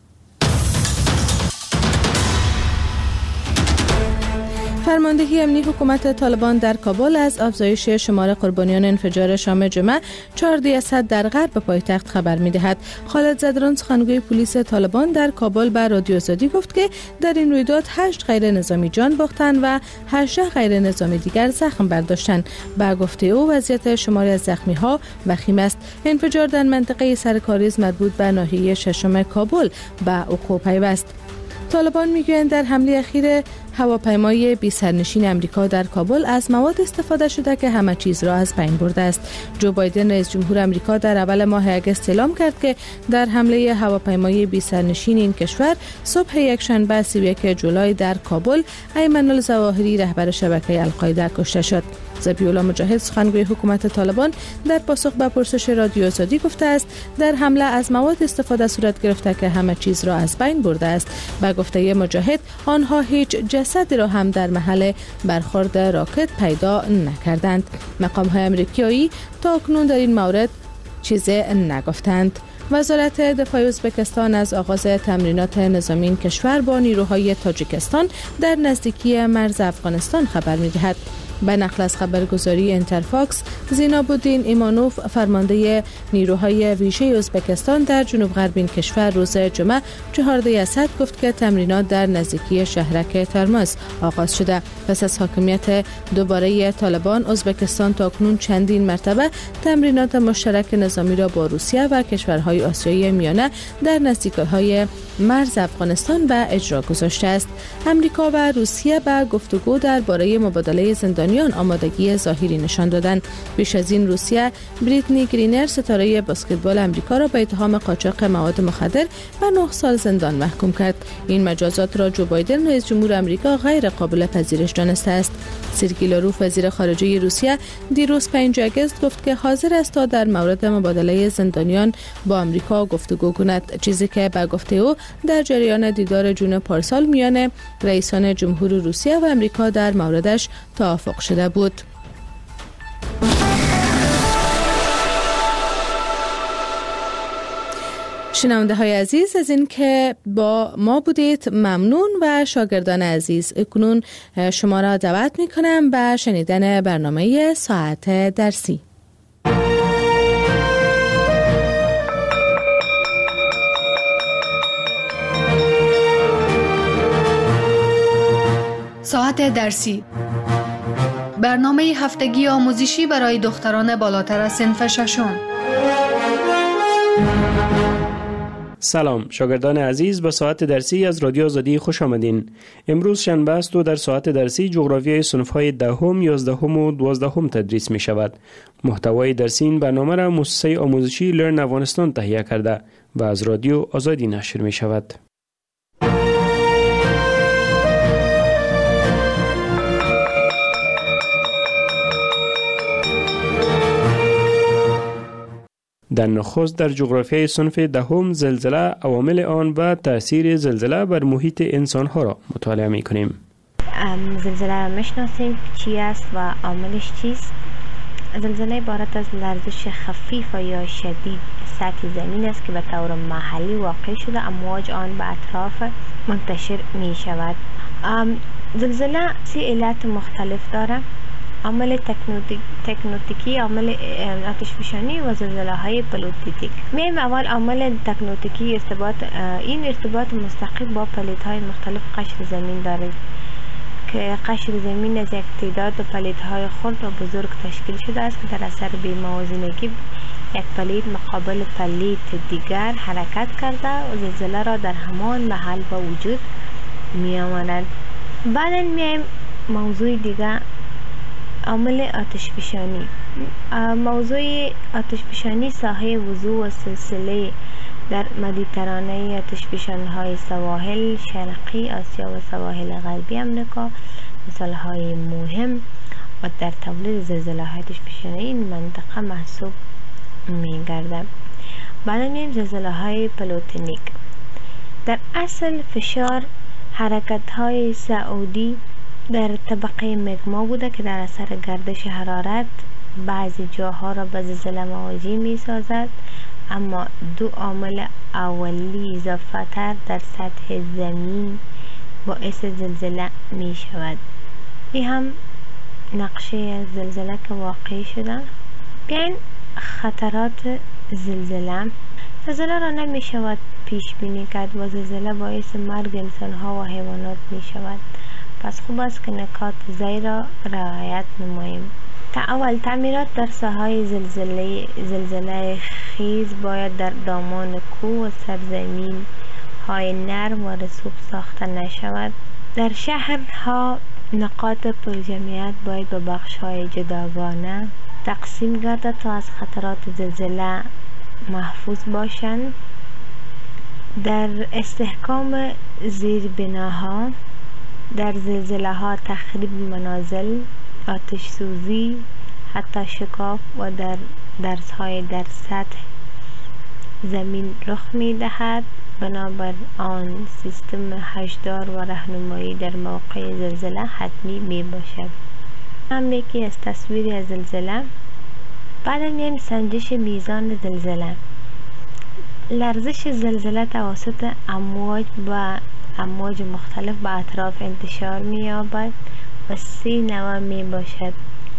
فرماندهی امنی حکومت طالبان در کابل از افزایش شمار قربانیان انفجار شام جمعه چهارده از صد در غرب پایتخت خبر می‌دهد. خالد زدران سخنگوی پلیس طالبان در کابل به رادیو آزادی گفت که در این رویداد هشت غیر نظامی جان باختند و هجده غیر نظامی دیگر زخم برداشتند. با گفته او وضعیت شماری از زخمی‌ها وخیم است. انفجار در منطقه سرکاریز مربوط به ناحیه ششم کابل به وقوع پیوست. طالبان میگویند در حمله اخیر هواپیمای بی سرنشین امریکا در کابل از مواد استفاده شده که همه چیز را از بین برده است. جو بایدن رئیس جمهور امریکا در اول ماه اگست اعلام کرد که در حمله هواپیمای بی سرنشین این کشور صبح یکشنبه سی و یک جولای در کابل ایمن الظواهری رهبر شبکه القاعده کشته شد. ذبیح‌الله مجاهد سخنگوی حکومت طالبان در پاسخ به پرسش رادیو آزادی گفته است در حمله از مواد استفاده صورت گرفته که همه چیز را از بین برده است. به گفته مجاهد آنها هیچ جسدی را هم در محل برخورد راکت پیدا نکردند. مقام‌های آمریکایی تا اکنون در این مورد چیزی نگفتند. وزارت دفاع ازبکستان از آغاز تمرینات نظامی این کشور با نیروهای تاجیکستان در نزدیکی مرز افغانستان خبر می‌دهد. به نقل از خبرگزاری انترفاکس، زیناب‌الدین ایمانوف فرمانده نیروهای ویژه ازبکستان در جنوب غرب این کشور روز جمعه چهارده اسد گفت که تمرینات در نزدیکی شهرک ترمز آغاز شده. پس از حاکمیت دوباره طالبان، ازبکستان تاکنون چندین مرتبه تمرینات مشترک نظامی را با روسیه و کشورهای آسیای میانه در نزدیکی‌های مرز افغانستان به اجرا گذاشته است. امریکا و روسیه به گفتگو درباره مبادله زندانیان آمادگی ظاهری نشان دادند. پیش از این روسیه بریتنی گرینر ستاره بسکتبال امریکا را به اتهام قاچاق مواد مخدر به نه سال زندان محکوم کرد. این مجازات را جو بایدن رئیس جمهور امریکا غیر قابل پذیرش دانسته است. سرگئی لاروف وزیر خارجه روسیه دیروز پنجم آگوست گفت که حاضر است تا در مورد مبادله زندانیان با امریکا گفتگو کند، چیزی که به گفته او در جریان دیدار جون پارسال میان رئیسان جمهور روسیه و امریکا در موردش توافق شده بود. شنونده های عزیز، از این که با ما بودید ممنون و شاگردان عزیز، اکنون شما را دعوت می کنم به شنیدن برنامه ساعت درسی. ساعت درسی، برنامه هفتگی آموزشی برای دختران بالاتر از صنف ششم. سلام شاگردان عزیز، به ساعت درسی از رادیو آزادی خوش آمدین. امروز شنبه است و در ساعت درسی جغرافیای صنف‌های دهم، یازدهم و دوازدهم تدریس می شود. محتوای درسی این برنامه را مؤسسه آموزشی لرن افغانستان تهیه کرده و از رادیو آزادی نشر می شود. در نخست در جغرافیای صنف دهم زلزله، عوامل آن و تأثیر زلزله بر محیط انسان‌ها را مطالعه می‌کنیم. زلزله را می‌شناسیم چی است و عاملش چیست؟ زلزله عبارت از لرزش خفیف یا شدید سطح زمین است که به طور محلی واقع شده، امواج آن به اطراف منتشر می‌شود. زلزله سه علت مختلف دارد: عامل تکنوتیکی، عامل آتشفشانی و زلزله های پلیتیک. میم اول عامل تکنوتیکی، ارتباط این ارتباط مستقیم با پلیت های مختلف قشر زمین دارد که قشر زمین از یک تعداد پلیت های خرد و بزرگ تشکیل شده است که در اثر بی‌موازنگی یک پلیت مقابل پلیت دیگر حرکت کرده و زلزله را در همان محل به وجود می آورد. بعداً میم موضوع دیگر، عامل آتشفشانی. موضوع آتشفشانی ساحه وضوح و سلسله در مدیترانه آتشفشان‌های سواحل شرقی آسیا و سواحل غربی امریکا مثال‌های مهم و در تولید زلزله‌های آتشفشانی این منطقه محسوب می‌گردد. بعد می‌ریم زلزله‌های پلوتونیک. در اصل فشار حرکت‌های صعودی در طبقه مگما بوده که در اثر گردش حرارت بعضی جاها را به زلزله مواجه می سازد، اما دو عامل اولی اضافه تر در سطح زمین باعث زلزله می شود. این هم نقشه زلزله که واقع شده. بیاین خطرات زلزله. زلزله را نمی شود پیش بینی کرد و زلزله باعث مرگ انسان ها و حیوانات می شود. پس خوب است که نکات زیر را رعایت نماییم. تا اول تعمیرات در ساحه زلزله زلزله خیز باید در دامان کوه و سرزمین های نرم و رسوب ساخته نشود. در شهرها نقاط پرجمعیت باید به بخش های جداگانه تقسیم گردد تا از خطرات زلزله محفوظ باشند. در استحکام زیربناها، در زلزله ها تخریب منازل، آتش سوزی، حتی شکاف و در درس های در سطح زمین رخ می دهد. بنابر آن سیستم هشدار و راهنمایی در موقع زلزله حتمی می باشد. هم یکی از تصویری از زلزله. بعد میایم سنجش میزان زلزله. لرزش زلزله توسط امواج و امواج مختلف به اطراف انتشار می یابد و سه نوع می باشد: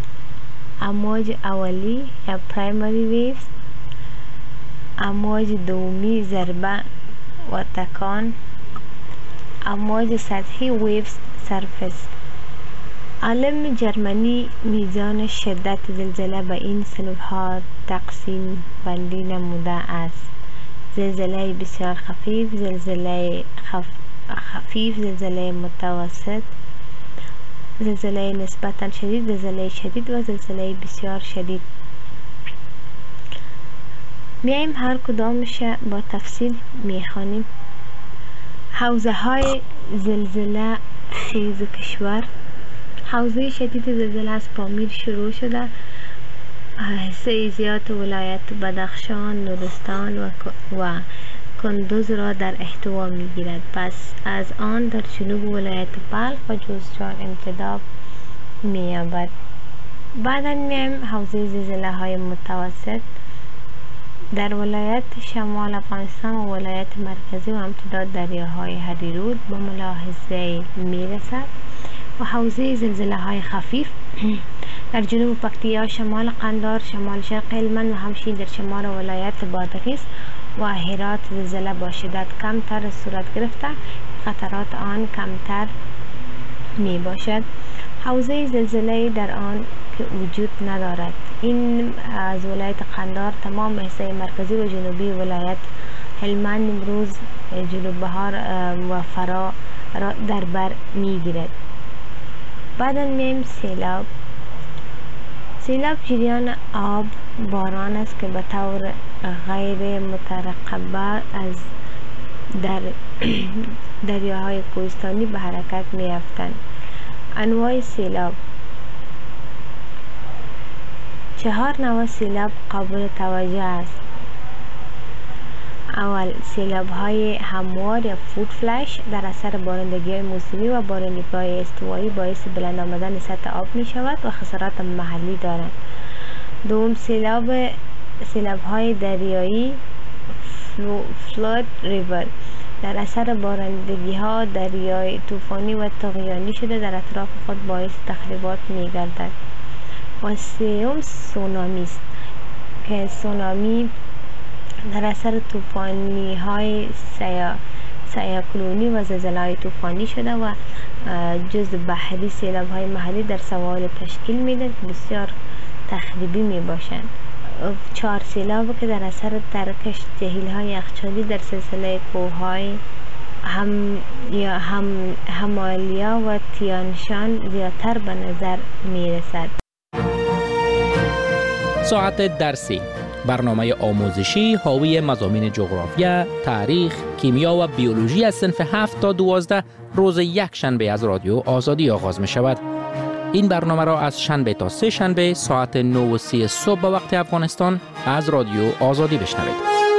امواج اولی یا پرایمری ویوز، امواج دومی ضربه و تکان، امواج سطحی ویوز سرفس. عالم جرمنی میزان شدت زلزله به این صنف ها تقسیم بندی نموده است: زلزله بسیار خفیف، زلزله خف... خفیف، زلزله متوسط، زلزله نسبتاً شدید، زلزله شدید و زلزله بسیار شدید. میایم هر کدامش با تفصیل میخوانیم. حوزه های زلزله خیز کشور. حوزه شدید زلزله از پامیر شروع شده، حصه زیاد ولایت بدخشان، نورستان و, و کندوز را در احتوا می گیرد. پس از آن در جنوب ولایت بلخ و جوزجان امتداد می یابد. بعدا میایم حوزه زلزله های متوسط. در ولایت شمال افغانستان و ولایت مرکزی و امتداد دریاهای هریرود به ملاحظه میرسد و حوزه زلزله های خفیف در جنوب پکتیا، شمال قندار، شمال شرق هلمند و همچنین در شمال ولایت بادغیس و هرات زلزله با شدت کمتر صورت گرفته، خطرات آن کمتر می باشد. حوزه زلزله در آن که وجود ندارد. این از ولایت قندار تمام حصه مرکزی و جنوبی ولایت هلمند امروز جنوب بهار و فرا را در بر می گیرد. بعداً میم سیلاب. سیلاب جریان آب باران است که به طور غیر مترقبه از در دریاهای کوهستانی به حرکت می افتند. انواع سیلاب: چهار نوع سیلاب قابل توجه است. اول، سیلاب های هموار یا فود فلش در اثر بارندگی های موسمی و بارندگی های استوایی باعث بلند آمدن سطح آب می شود و خسارات محلی دارند. دوم، سیلاب سیلاب های دریایی فلود ریور در اثر بارندگی ها دریای طوفانی و طغیانی شده در اطراف خود باعث تخریبات می گردد. و سوم، سونامی است که سونامی در اثر طوفانی های سیا سیاکلونی و زلزله های طوفانی شده و جزء بحری سیلاب های محلی در سواحل تشکیل میده که بسیار تخریبی می باشند. چهار، سیلاب که در اثر ترکش جهیل های یخچالی در سلسله کوههای هم یا هم همالیا و تیانشان زیادتر به نظر می رسد. ساعت درسی، برنامه آموزشی حاوی مضامین جغرافیا، تاریخ، کیمیا و بیولوژی از صنف هفت تا دوازده روز یک شنبه از رادیو آزادی آغاز می شود. این برنامه را از شنبه تا سه شنبه ساعت نه و سی صبح به وقت افغانستان از رادیو آزادی بشنوید.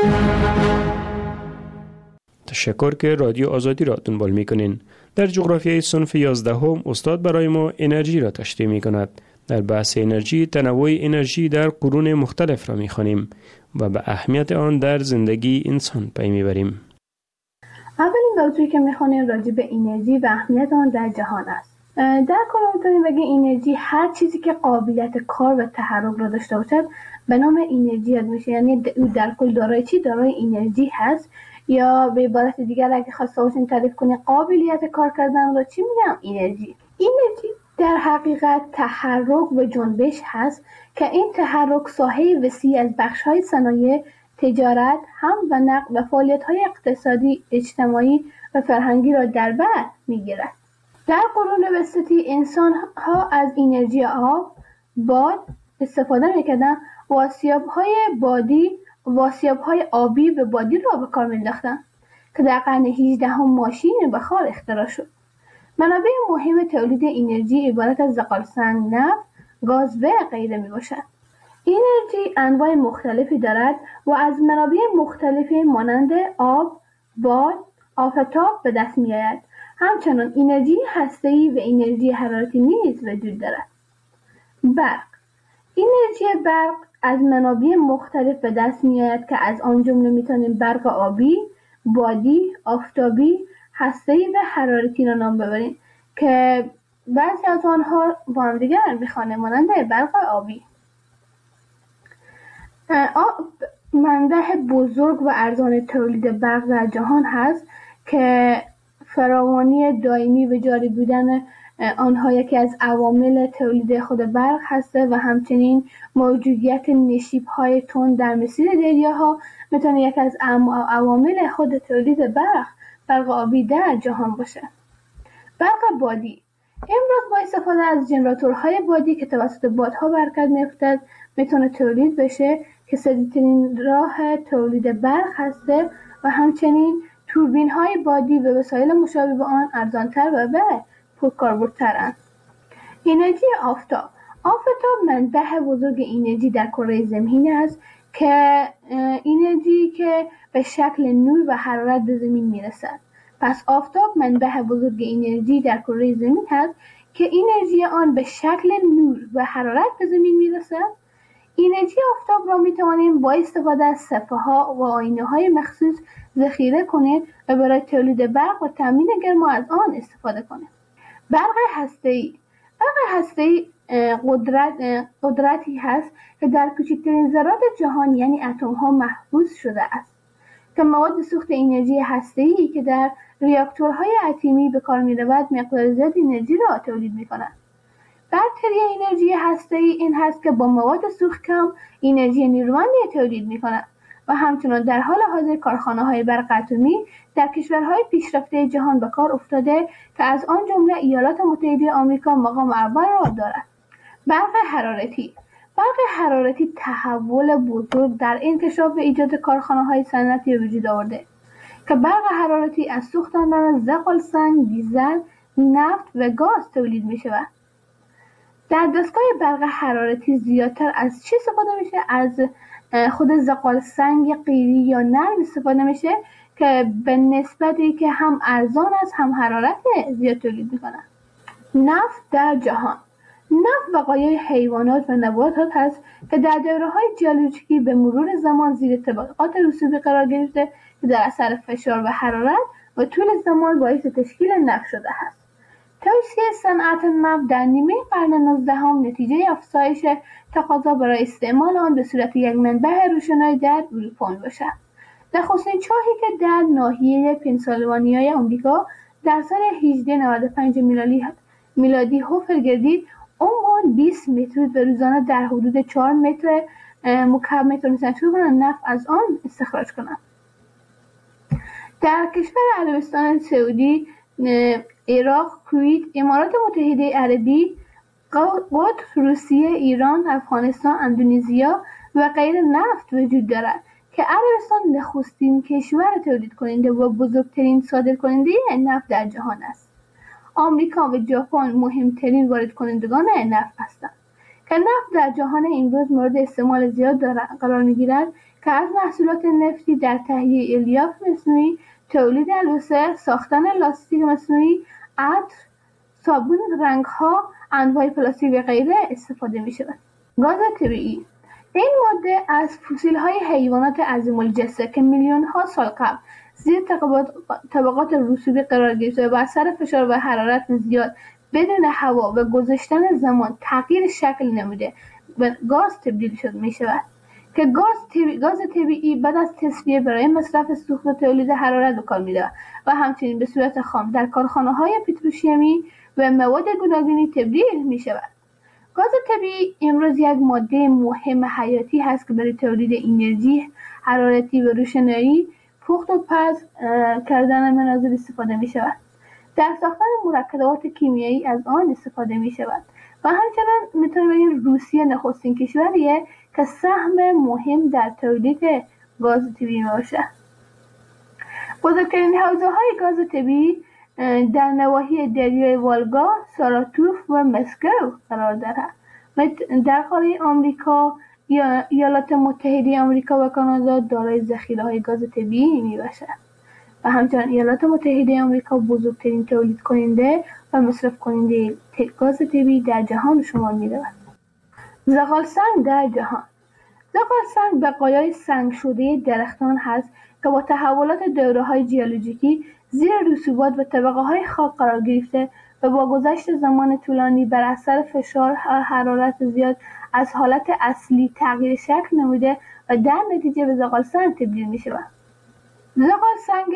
تشکر که رادیو آزادی را دنبال می کنین. در جغرافیای صنف یازده هم استاد برای ما انرژی را تشریح می کند. در بحث انرژی تنوع انرژی در قرون مختلف را می خوانیم و به اهمیت آن در زندگی انسان پی می بریم. اولین موضوعی که می خوانیم راجع به انرژی و اهمیت آن در جهان است. در کل میتونیم بگیم انرژی هر چیزی که قابلیت کار و تحرک را داشته باشد به نام انرژی یاد میشه. یعنی در کل دارای چی؟ دارای انرژی هست. یا به عبارت دیگر اگه خواسته باشیم تعریف کنیم قابلیت کار کردن را چی میگم؟ انرژی. انرژی در حقیقت تحرک و جنبش هست که این تحرک ساحه وسیع از بخش‌های صنایع، تجارت، هم و نقل و فعالیت‌های اقتصادی، اجتماعی و فرهنگی را در بر می‌گیرد. در قرون وسطی انسان‌ها از انرژی آب، باد استفاده می‌کردند و آسیاب‌های بادی و آسیاب‌های آبی به بادی را به کار می‌انداختند که در قرن هجدهم ماشین بخار اختراع شد. منابع مهم تولید انرژی عبارت از زغالسنگ، نفت، گاز و غیره میباشد. انرژی انواع مختلفی دارد و از منابع مختلفی مانند آب، باد، آفتاب به دست میآید. همچنان انرژی هسته‌ای و انرژی حرارتی نیز وجود دارد. برق. انرژی برق از منابع مختلف به دست میآید که از آن جمله میتونیم برق آبی، بادی، آفتابی، هسته‌ای و حرارتی را نام ببریم که بعضی از آنها با هم دیگر میخوانیم مانند برق آبی. آب منبع بزرگ و ارزان تولید برق در جهان هست که فراوانی دائمی و جاری بودن آنها یکی از عوامل تولید خود برق هسته و همچنین موجودیت نشیب‌های تند در مسیر دریاها میتونه یکی از عوامل خود تولید برق برق آبی در جهان باشه. برق بادی امروز با استفاده از ژنراتورهای بادی که توسط بادها به حرکت می‌افتد میتونه تولید بشه که سریع‌ترین راه تولید برق هسته و همچنین توربین‌های بادی و وسایل مشابه به آن ارزان‌تر و به پرکاربردترند. انرژی آفتاب آفتاب منبع بزرگ انرژی در کره زمین است که انرژی که به شکل نور و حرارت به زمین میرسد. پس آفتاب منبع بزرگ انرژی در کره زمین است که انرژی آن به شکل نور و حرارت به زمین میرسد. انرژی آفتاب را می توانیم با استفاده از صفحه ها و آینه های مخصوص ذخیره کنیم و برای تولید برق و تامین گرما از آن استفاده کنیم. برق هسته‌ای برق هسته‌ای قدرت قدرتی هست که در کوچکترین ذرات جهان یعنی اتم ها محفوظ شده است که مواد سوخت انرژی هسته‌ای که در ریاکتورهای اتمی به کار می‌رود مقدار زیاد انرژی را تولید می‌کند. برتری انرژی هسته‌ای این هست که با مواد سوخت کم انرژی نیرومندی تولید می‌کند و همچنین در حال حاضر کارخانه‌های برق اتمی در کشورهای پیشرفته جهان به کار افتاده که از آن جمله ایالات متحده آمریکا مقام اول را دارد. برق حرارتی برق حرارتی تحول بزرگ در انکشاف و ایجاد کارخانه‌های صنعتی وجود آورده که برق حرارتی از سوختاندن زغال سنگ، دیزل، نفت و گاز تولید می‌شود. در دستگاه برق حرارتی زیادتر از چی استفاده میشه؟ از خود زغال سنگ قیری یا نرم استفاده میشه که به نسبتی که هم ارزان است هم حرارت زیاد تولید میکنه. نفت در جهان نفت بقایای حیوانات و نباتات هست که در دوره‌های ژئولوژیکی به مرور زمان زیر طبقات رسوبی قرار گرفته که در اثر فشار و حرارت و طول زمان باعث تشکیل نفت شده است. توسعه صنعت نفت در نیمه قرن نوزدهم نتیجه افزایش تقاضا برای استعمال آن به صورت یک منبع روشنایی در اروپا میباشد. نخستین چاهی که در ناحیه پنسیلوانیای آمریکا در سال هزار و نود و پنج میلادی میلادی حفر گردید، عمق بیست متر و روزانه در حدود چهار متر مکعب متر می‌توانند نفت از آن استخراج کنند. در کشور عربستان سعودی، عراق، کویت، امارات متحده عربی، قطر، روسیه، ایران، افغانستان، اندونزیا و غیره نفت وجود دارد که عربستان نخستین کشور تولید کننده و بزرگترین صادر کننده نفت در جهان است. آمریکا و ژاپن مهمترین وارد کنندگان نفت هستند که نفت در جهان امروز مورد استعمال زیاد قرار می‌گیرد که از محصولات نفتی در تهیه الیاف مصنوعی، تولید البسه، ساختن لاستیک مصنوعی، عطر، صابون، رنگ‌ها، انواع پلاستیک و غیره استفاده می‌شود. گاز طبیعی این ماده از فسیل‌های حیوانات عظیم الجثه که میلیون‌ها سال قبل زیر طبقات رسوبی قرار گرفته و با اثر فشار و حرارت زیاد بدون هوا و گذشتن زمان تغییر شکل نموده و گاز تبدیل شد می‌شود که گاز طبیعی گاز طبیعی بعد از تصفیه برای مصرف سوخت و تولید حرارت به کار می‌رود و همچنین به صورت خام در کارخانه‌های پتروشیمی و مواد گوناگونی تبدیل می‌شود. گاز طبیعی امروز یک ماده مهم حیاتی هست که برای تولید انرژی حرارتی و روشنایی، پخت و پز کردن منازل استفاده می‌شود. در ساختن مرکبات کیمیایی از آن استفاده می‌شود و همچنین می‌تونیم بگیم روسیه نخستین کشوریه که سهم مهم در تولید گاز طبیعی باشد. بزرگترین حوزه‌های گاز طبیعی در نواحی دریای والگا، ساراتوف و مسکو قرار دارد و در قاره آمریکا یا ایالات متحده آمریکا و کانادا دارای ذخیره‌های گاز طبیعی میباشد و همچنین ایالات متحده آمریکا بزرگترین تولید کننده و مصرف کننده گاز طبیعی در جهان شمار می‌رود. زغال سنگ در جهان زغال سنگ بقایای سنگ شده درختان هست که با تحولات دوره‌های ژئولوژیکی زیر رسوبات و طبقه‌های خاک قرار گرفته و با گذشت زمان طولانی بر اثر فشار و حرارت زیاد از حالت اصلی تغییر شکل نموده و در نتیجه به زغال سنگ تبدیل می‌شود. زغال سنگ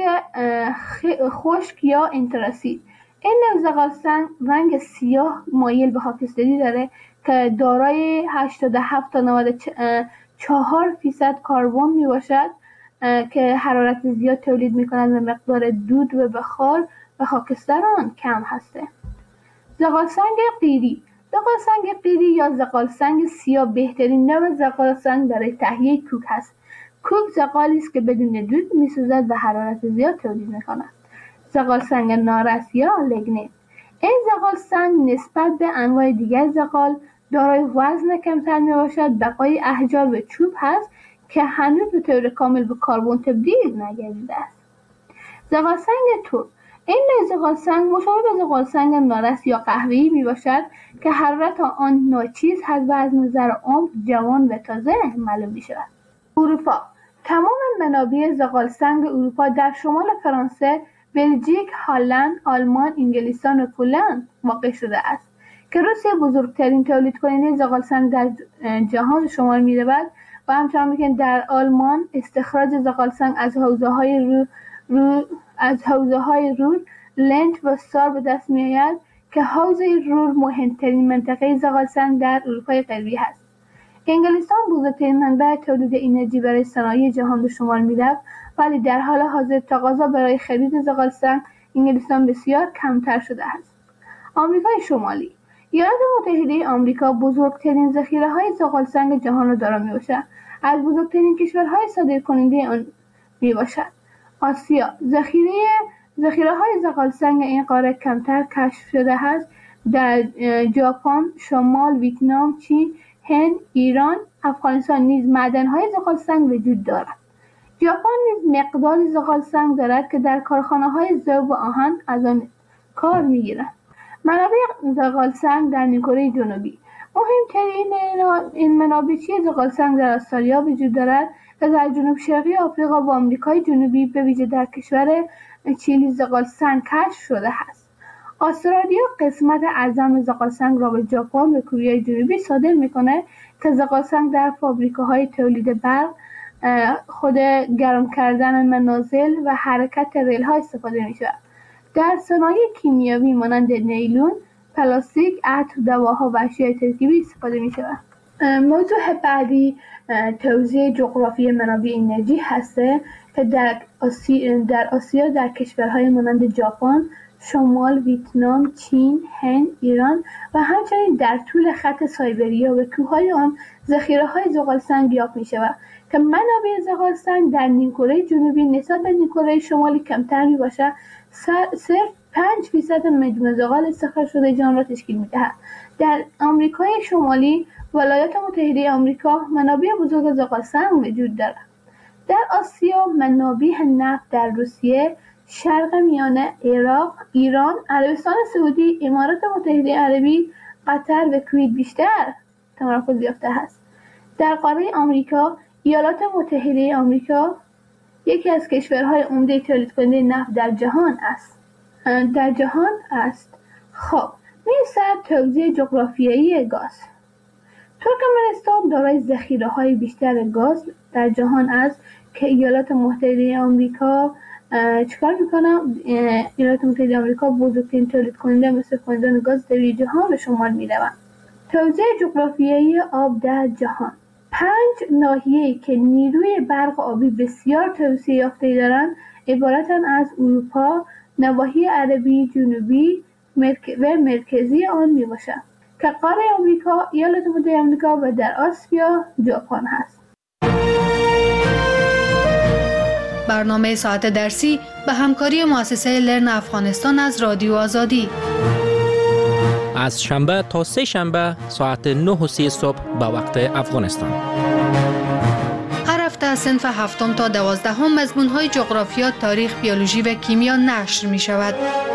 خشک یا انتراسید این نوع زغال سنگ رنگ سیاه مایل به خاکستری داره که دارای هشتاد و هفت تا نود و چهار فیصد کربن می باشد که حرارت زیاد تولید می کند و مقدار دود و بخار و خاکستر آن کم هسته. زغال سنگ قیری زغال سنگ قیری یا زغال سنگ سیاه بهترین نوع زغال سنگ برای تهیه کوک هست. کوک زغالی است که بدون دود می سوزد و حرارت زیاد تولید می کند. زغال سنگ نارس یا لگنیت این زغال سنگ نسبت به انواع دیگر زغال دارای وزن کمتر می باشد. بقای احجار و چوب هست که هنوز به طور کامل به کربن تبدیل نگردیده است. زغال سنگ ترک این نوع زغالسنگ مشابه به زغالسنگ نارس یا قهوه‌ای میباشد که حرارت آن ناچیز هست و از نظر عمر جوان و تازه معلوم میشود. اروپا. تمام منابع زغالسنگ اروپا در شمال فرانسه، بلژیک، هلند، آلمان، انگلستان و پولند واقع شده است که روسیه بزرگترین تولید کننده زغالسنگ در جهان شمار می‌رود و همچنان که در آلمان استخراج زغالسنگ از حوزه‌های رو, رو از حوزه‌های رور، لنت و سار به دست می‌آید که حوزه رور مهمترین منطقه زغالسنگ در اروپای غربی است. انگلستان بزرگترین منبع تولید انرژی برای صنایع جهان به شمار می‌رفت، ولی در حال حاضر تقاضا برای خرید زغالسنگ انگلستان بسیار کمتر شده است. آمریکای شمالی. ایالات متحده آمریکا بزرگترین ذخیره‌های زغالسنگ جهان را دارا میباشد. از بزرگترین کشورهای صادرکننده آن میباشد. آسیا. ذخیره ذخیره‌های زغالسنگ این قاره کمتر کشف شده است. در ژاپن، شمال، ویتنام، چین، هند، ایران، افغانستان نیز معدن‌های زغالسنگ وجود دارد. ژاپن نیز مقداری زغالسنگ دارد که در کارخانه‌های ذوب و آهن از آن کار می‌گیرند. منابع زغالسنگ در نیمکره جنوبی. مهمترین این منابع زغالسنگ در استرالیا وجود دارد که در جنوب شرقی آفریقا و آمریکای جنوبی به ویژه در کشور چیلی زغالسنگ کشف شده است. استرالیا قسمت اعظم زغالسنگ را به ژاپن و کره جنوبی صادر می‌کند که زغالسنگ در فابریکه‌های تولید برق، خود گرم کردن منازل و حرکت ریل‌ها استفاده می‌شود. در صنایع کیمیایی مانند نیلون، پلاستیک، عطر، دواها و اشیاء ترکیبی استفاده می‌شود. موضوع بعدی توزیع جغرافی منابع انرژی هسته که در آسیا در آسیا در کشورهای مانند ژاپن، شمال، ویتنام، چین، هند، ایران و همچنین در طول خط سایبریا و کوههای آن ذخیره‌های زغالسنگ یافت می‌شود که منابع زغالسنگ در نیمکره جنوبی نسبت به نیمکره شمالی کمتر میباشد. صرف پنج فیصد مجموع زغال استخراج شده جهان را تشکیل می‌دهد. در آمریکای شمالی، ولایات متحده آمریکا منابع بزرگ زغالسنگ وجود دارد. در آسیا منابع نفت در روسیه، شرق میانه، عراق، ایران، عربستان سعودی، امارات متحده عربی، قطر و کویت بیشتر تمرکز یافته است. در قاره آمریکا، ایالات متحده آمریکا یکی از کشورهای عمده تولید کننده نفت در جهان است. در جهان است. خب، می‌رسد توزیع جغرافیایی گاز. ترکمنستان دارای ذخیره‌های بیشتر گاز در جهان است که ایالات متحده آمریکا چیکار می‌کنه؟ ایالات متحده آمریکا بزرگترین تولید کننده مصرف کنندگان گاز در جهان به شمار می‌روند. توزیع جغرافیایی آب در جهان. پنج ناحیه‌ای که نیروی برق آبی بسیار توسعه یافته دارند عبارتند از اروپا، نواحی عربی جنوبی و مرکزی آن میباشد که قاره آمریکا، ایالات متحده آمریکا و در آسیا ژاپن هست. برنامه ساعت درسی به همکاری مؤسسه لرن افغانستان از رادیو آزادی. از شنبه تا سه شنبه ساعت نه و سی صبح به وقت افغانستان. هر هفته از صنف هفتم تا دوازدهم مضمون‌های جغرافیا، تاریخ، بیولوژی و کیمیا نشر می شود.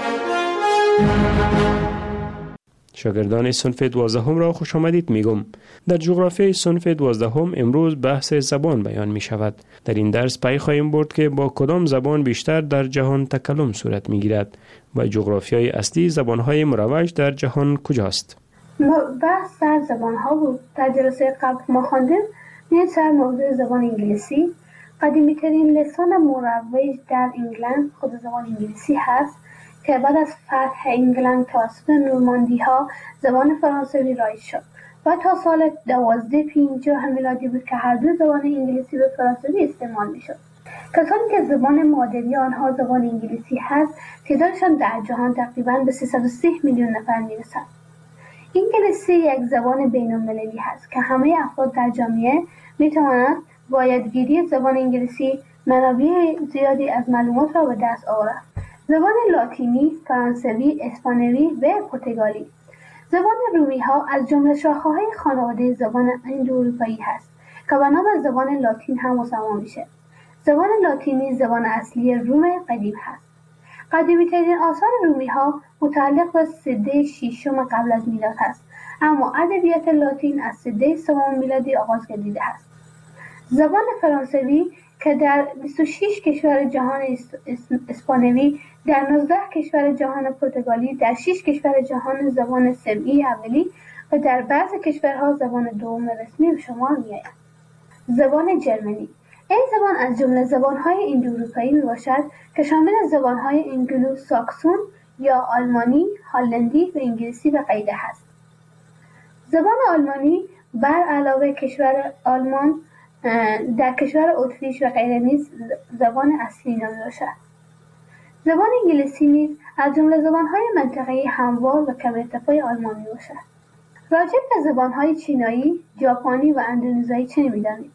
شاگردان صنف دوازدهم را خوش آمدید میگم. در جغرافیای صنف دوازدهم امروز بحث زبان بیان می شود. در این درس پی خواهیم برد که با کدام زبان بیشتر در جهان تکلم صورت می گیرد و جغرافیای اصلی زبانهای مروج در جهان کجاست. بحث در زبانها بود. در جلسه قبل ما خواندیم نیز سر موضوع زبان انگلیسی. قدیمی ترین لسان مروج در انگلند خود زبان انگلیسی هست که بعد از فتح انگلند توسط نورماندی ها زبان فرانسوی رایج شد و تا سال دوازده پنجاه میلادی بود که هر دو زبان انگلیسی و فرانسوی استعمال می شد. کسانی که زبان مادری آنها زبان انگلیسی هست تعدادشان در جهان تقریباً به سیصد و سی میلیون نفر می رسد. انگلیسی یک زبان بین المللی هست که همه افراد در جامعه می توانند با یادگیری زبان انگلیسی منابع زیادی از معلومات را به دست آورند. زبان لاتینی، فرانسوی، اسپانیایی و پرتغالی. زبان رومی ها از جمله شاخه‌های خانواده زبان اندواروپایی هست که به نام زبان لاتین هم مسمى میشه. زبان لاتینی زبان اصلی روم قدیم هست. قدیمی ترین آثار رومی ها متعلق به سده ششم قبل از میلاد است، اما ادبیات لاتین از سده سوم میلادی آغاز گردیده است. زبان فرانسوی که در بیست و شش کشور جهان اسپانیایی، در نوزده کشور جهان پرتغالی، در شش کشور جهان زبان سمعی اولی و در بعضی کشورها زبان دوم رسمی به شمار می‌آید. زبان جرمنی این زبان از جمله زبان‌های ایندواروپایی میباشد که شامل زبان‌های انگلو ساکسون یا آلمانی، هلندی و انگلیسی و غیره است. زبان آلمانی بر علاوه کشور آلمان در کشور اتریش و غیره نیز زبان اصلی نامیده باشد. زبان انگلیسی نیز از جمله زبان‌های منطقه‌ای هموار و کم ارتفاع آلمان میباشد. راجع به زبان‌های چینایی، ژاپنی و اندونزیایی چه می‌دانید؟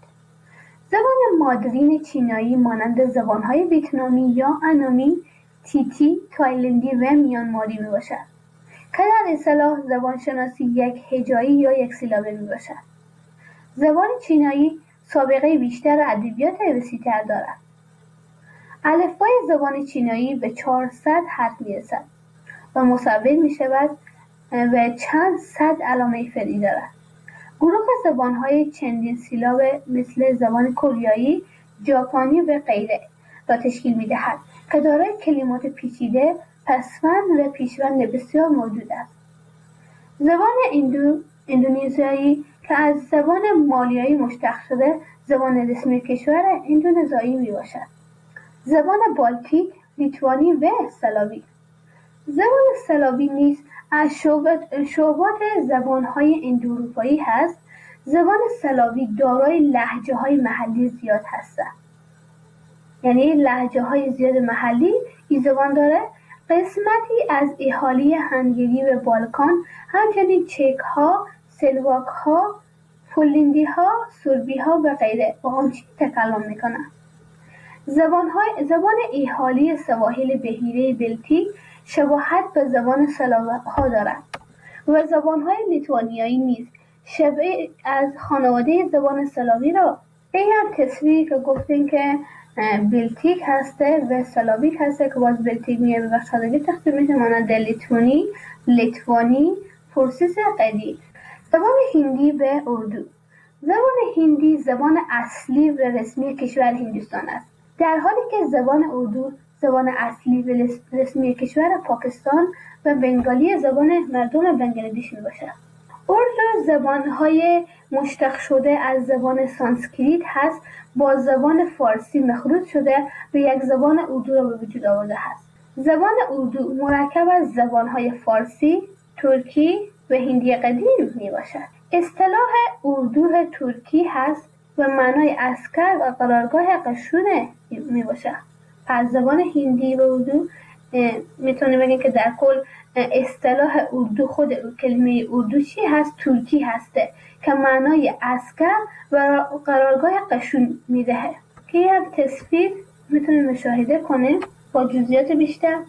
زبان مادرین چینایی مانند زبان‌های ویتنامی یا انامی، تیتی، تایلندی و میانماری میباشد که در اصطلاح زبان شناسی یک هجایی یا یک سیلابه میباشد. زبان چینایی سابقه بیشتر ادبیات وسیع‌تر دارد. الفبای زبان چینایی به چهارصد حرف میرسد و مصور میشود و چند صد علامه فرعی دارد. گروه زبان‌های چندین سیلابه مثل زبان کوریایی، ژاپنی و غیره را تشکیل می‌دهد که دارای کلمات پیچیده، پسوند و پیشوند بسیار موجود است. زبان اندو، اندونزیایی که از زبان مالیایی مشتق شده، زبان رسمی کشور اندونزیایی میباشد. زبان بالتیک، لیتوانی و سلاوی. زبان سلاوی نیز از شعبات زبان‌های اندواروپایی هست. زبان سلاوی دارای لهجه‌های محلی زیاد هستند. یعنی لهجه‌های زیاد محلی این زبان داره. قسمتی از اهالی هنگری و بالکان، همچنین چک‌ها، سلواک‌ها، پولندی‌ها، سربی‌ها و غیره با آن چی تکلم می‌کنند. زبان‌های زبان اهالی سواحل بحیره بلتیک شباهت به زبان سلاوها دارد و زبان‌های لیتوانیایی نیز شبیه از خانواده زبان سلاوی را این تصویری که گفتیم که بلتیک هسته و سلاویک هسته که باز بلتیک میگه به بخشادگی تخصیل میشه مانند لیتوانی، لیتوانی، پرسیس قدی. زبان هندی و اردو. زبان هندی زبان اصلی و رسمی کشور هندوستان است، در حالی که زبان اردو زبان اصلی و رسمی کشور پاکستان و بنگالی زبان مردم بنگلادش میباشد. اردو زبانهای مشتق شده از زبان سانسکریت هست، با زبان فارسی مخلوط شده و یک زبان اردو را به وجود آورده است. زبان اردو مرکب از زبانهای فارسی، ترکی و هندی قدیم می باشد. اصطلاح اردو ترکی هست و معنای عسکر و قرارگاه قشون می باشد. پس زبان هندی و اردو میتونیم بگیم که در کل اصطلاح اردو، خود کلمه اردو چی هست؟ ترکی هسته که معنای عسکر و قرارگاه قشون میدهه که یک تصویر میتونیم مشاهده کنیم با جزئیات بیشتر.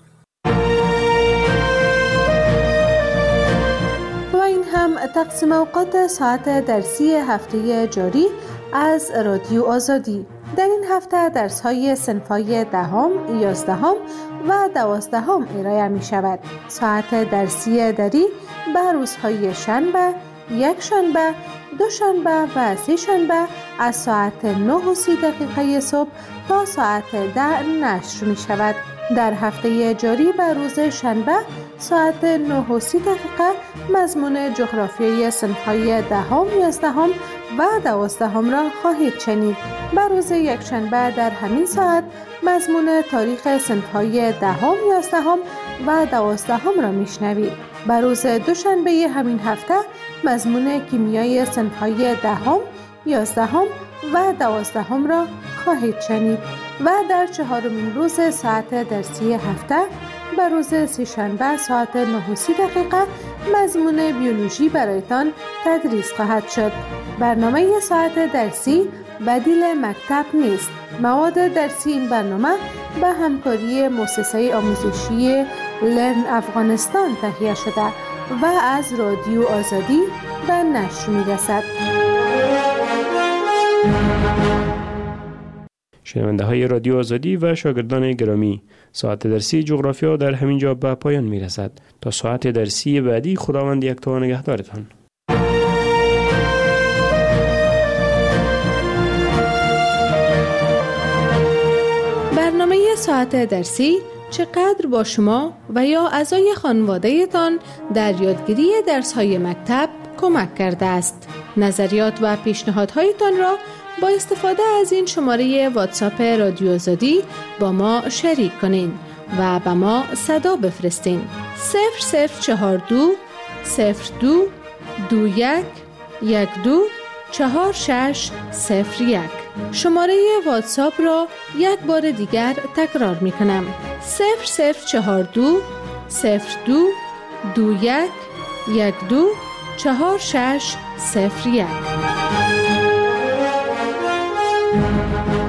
و این هم تقسیم اوقات ساعت درسی هفته جاری از رادیو آزادی. در این هفته درس‌های صنف‌های دهم، یازدهم و دوازدهم ارائه می شود. ساعت درسی دری به روزهای شنبه، یک شنبه، دو شنبه و سه شنبه از ساعت نه و سی دقیقه صبح تا ساعت ده نشر می شود. در هفته جاری به روز شنبه ساعت نه و سی دقیقه مضمون جغرافیای صنف‌های دهم، یازدهم و دوازدهم را خواهید شنید. به روز یکشنبه در همین ساعت مضمون تاریخ صنف‌های دهم، یازدهم و دوازدهم را میشنوید. به روز دوشنبه همین هفته مضمون کیمیای صنف‌های دهم، یازدهم و دوازدهم را خواهید شنید و در چهارمین روز ساعت درسی هفته به روز سه‌شنبه ساعت نه و سی دقیقه مضمون بیولوژی برایتان تدریس خواهد شد. برنامه ساعت درسی بدیل مکتب نیست. مواد درسی این برنامه به همکاری مؤسسه آموزشی لرن افغانستان تهیه شده و از رادیو آزادی به نشر می‌رسد. شنونده های رادیو آزادی و شاگردان گرامی، ساعت درسی جغرافیا در همین جا به پایان می رسد. تا ساعت درسی بعدی خداوند یکتا و نگهدارتان. برنامه ساعت درسی چقدر با شما و یا اعضای خانواده تان در یادگیری درس‌های مکتب کمک کرده است. نظریات و پیشنهادهایتان را با استفاده از این شماره واتساپ رادیو آزادی با ما شریک کنین و به ما صدا بفرستین. صفر صفر چهار دو صفر دو دو یک یک دو چهار شش صفر یک. شماره واتساپ را یک بار دیگر تکرار می کنم. صفر صفر چهار دو صفر دو دو یک یک دو چهار شش صفر یک.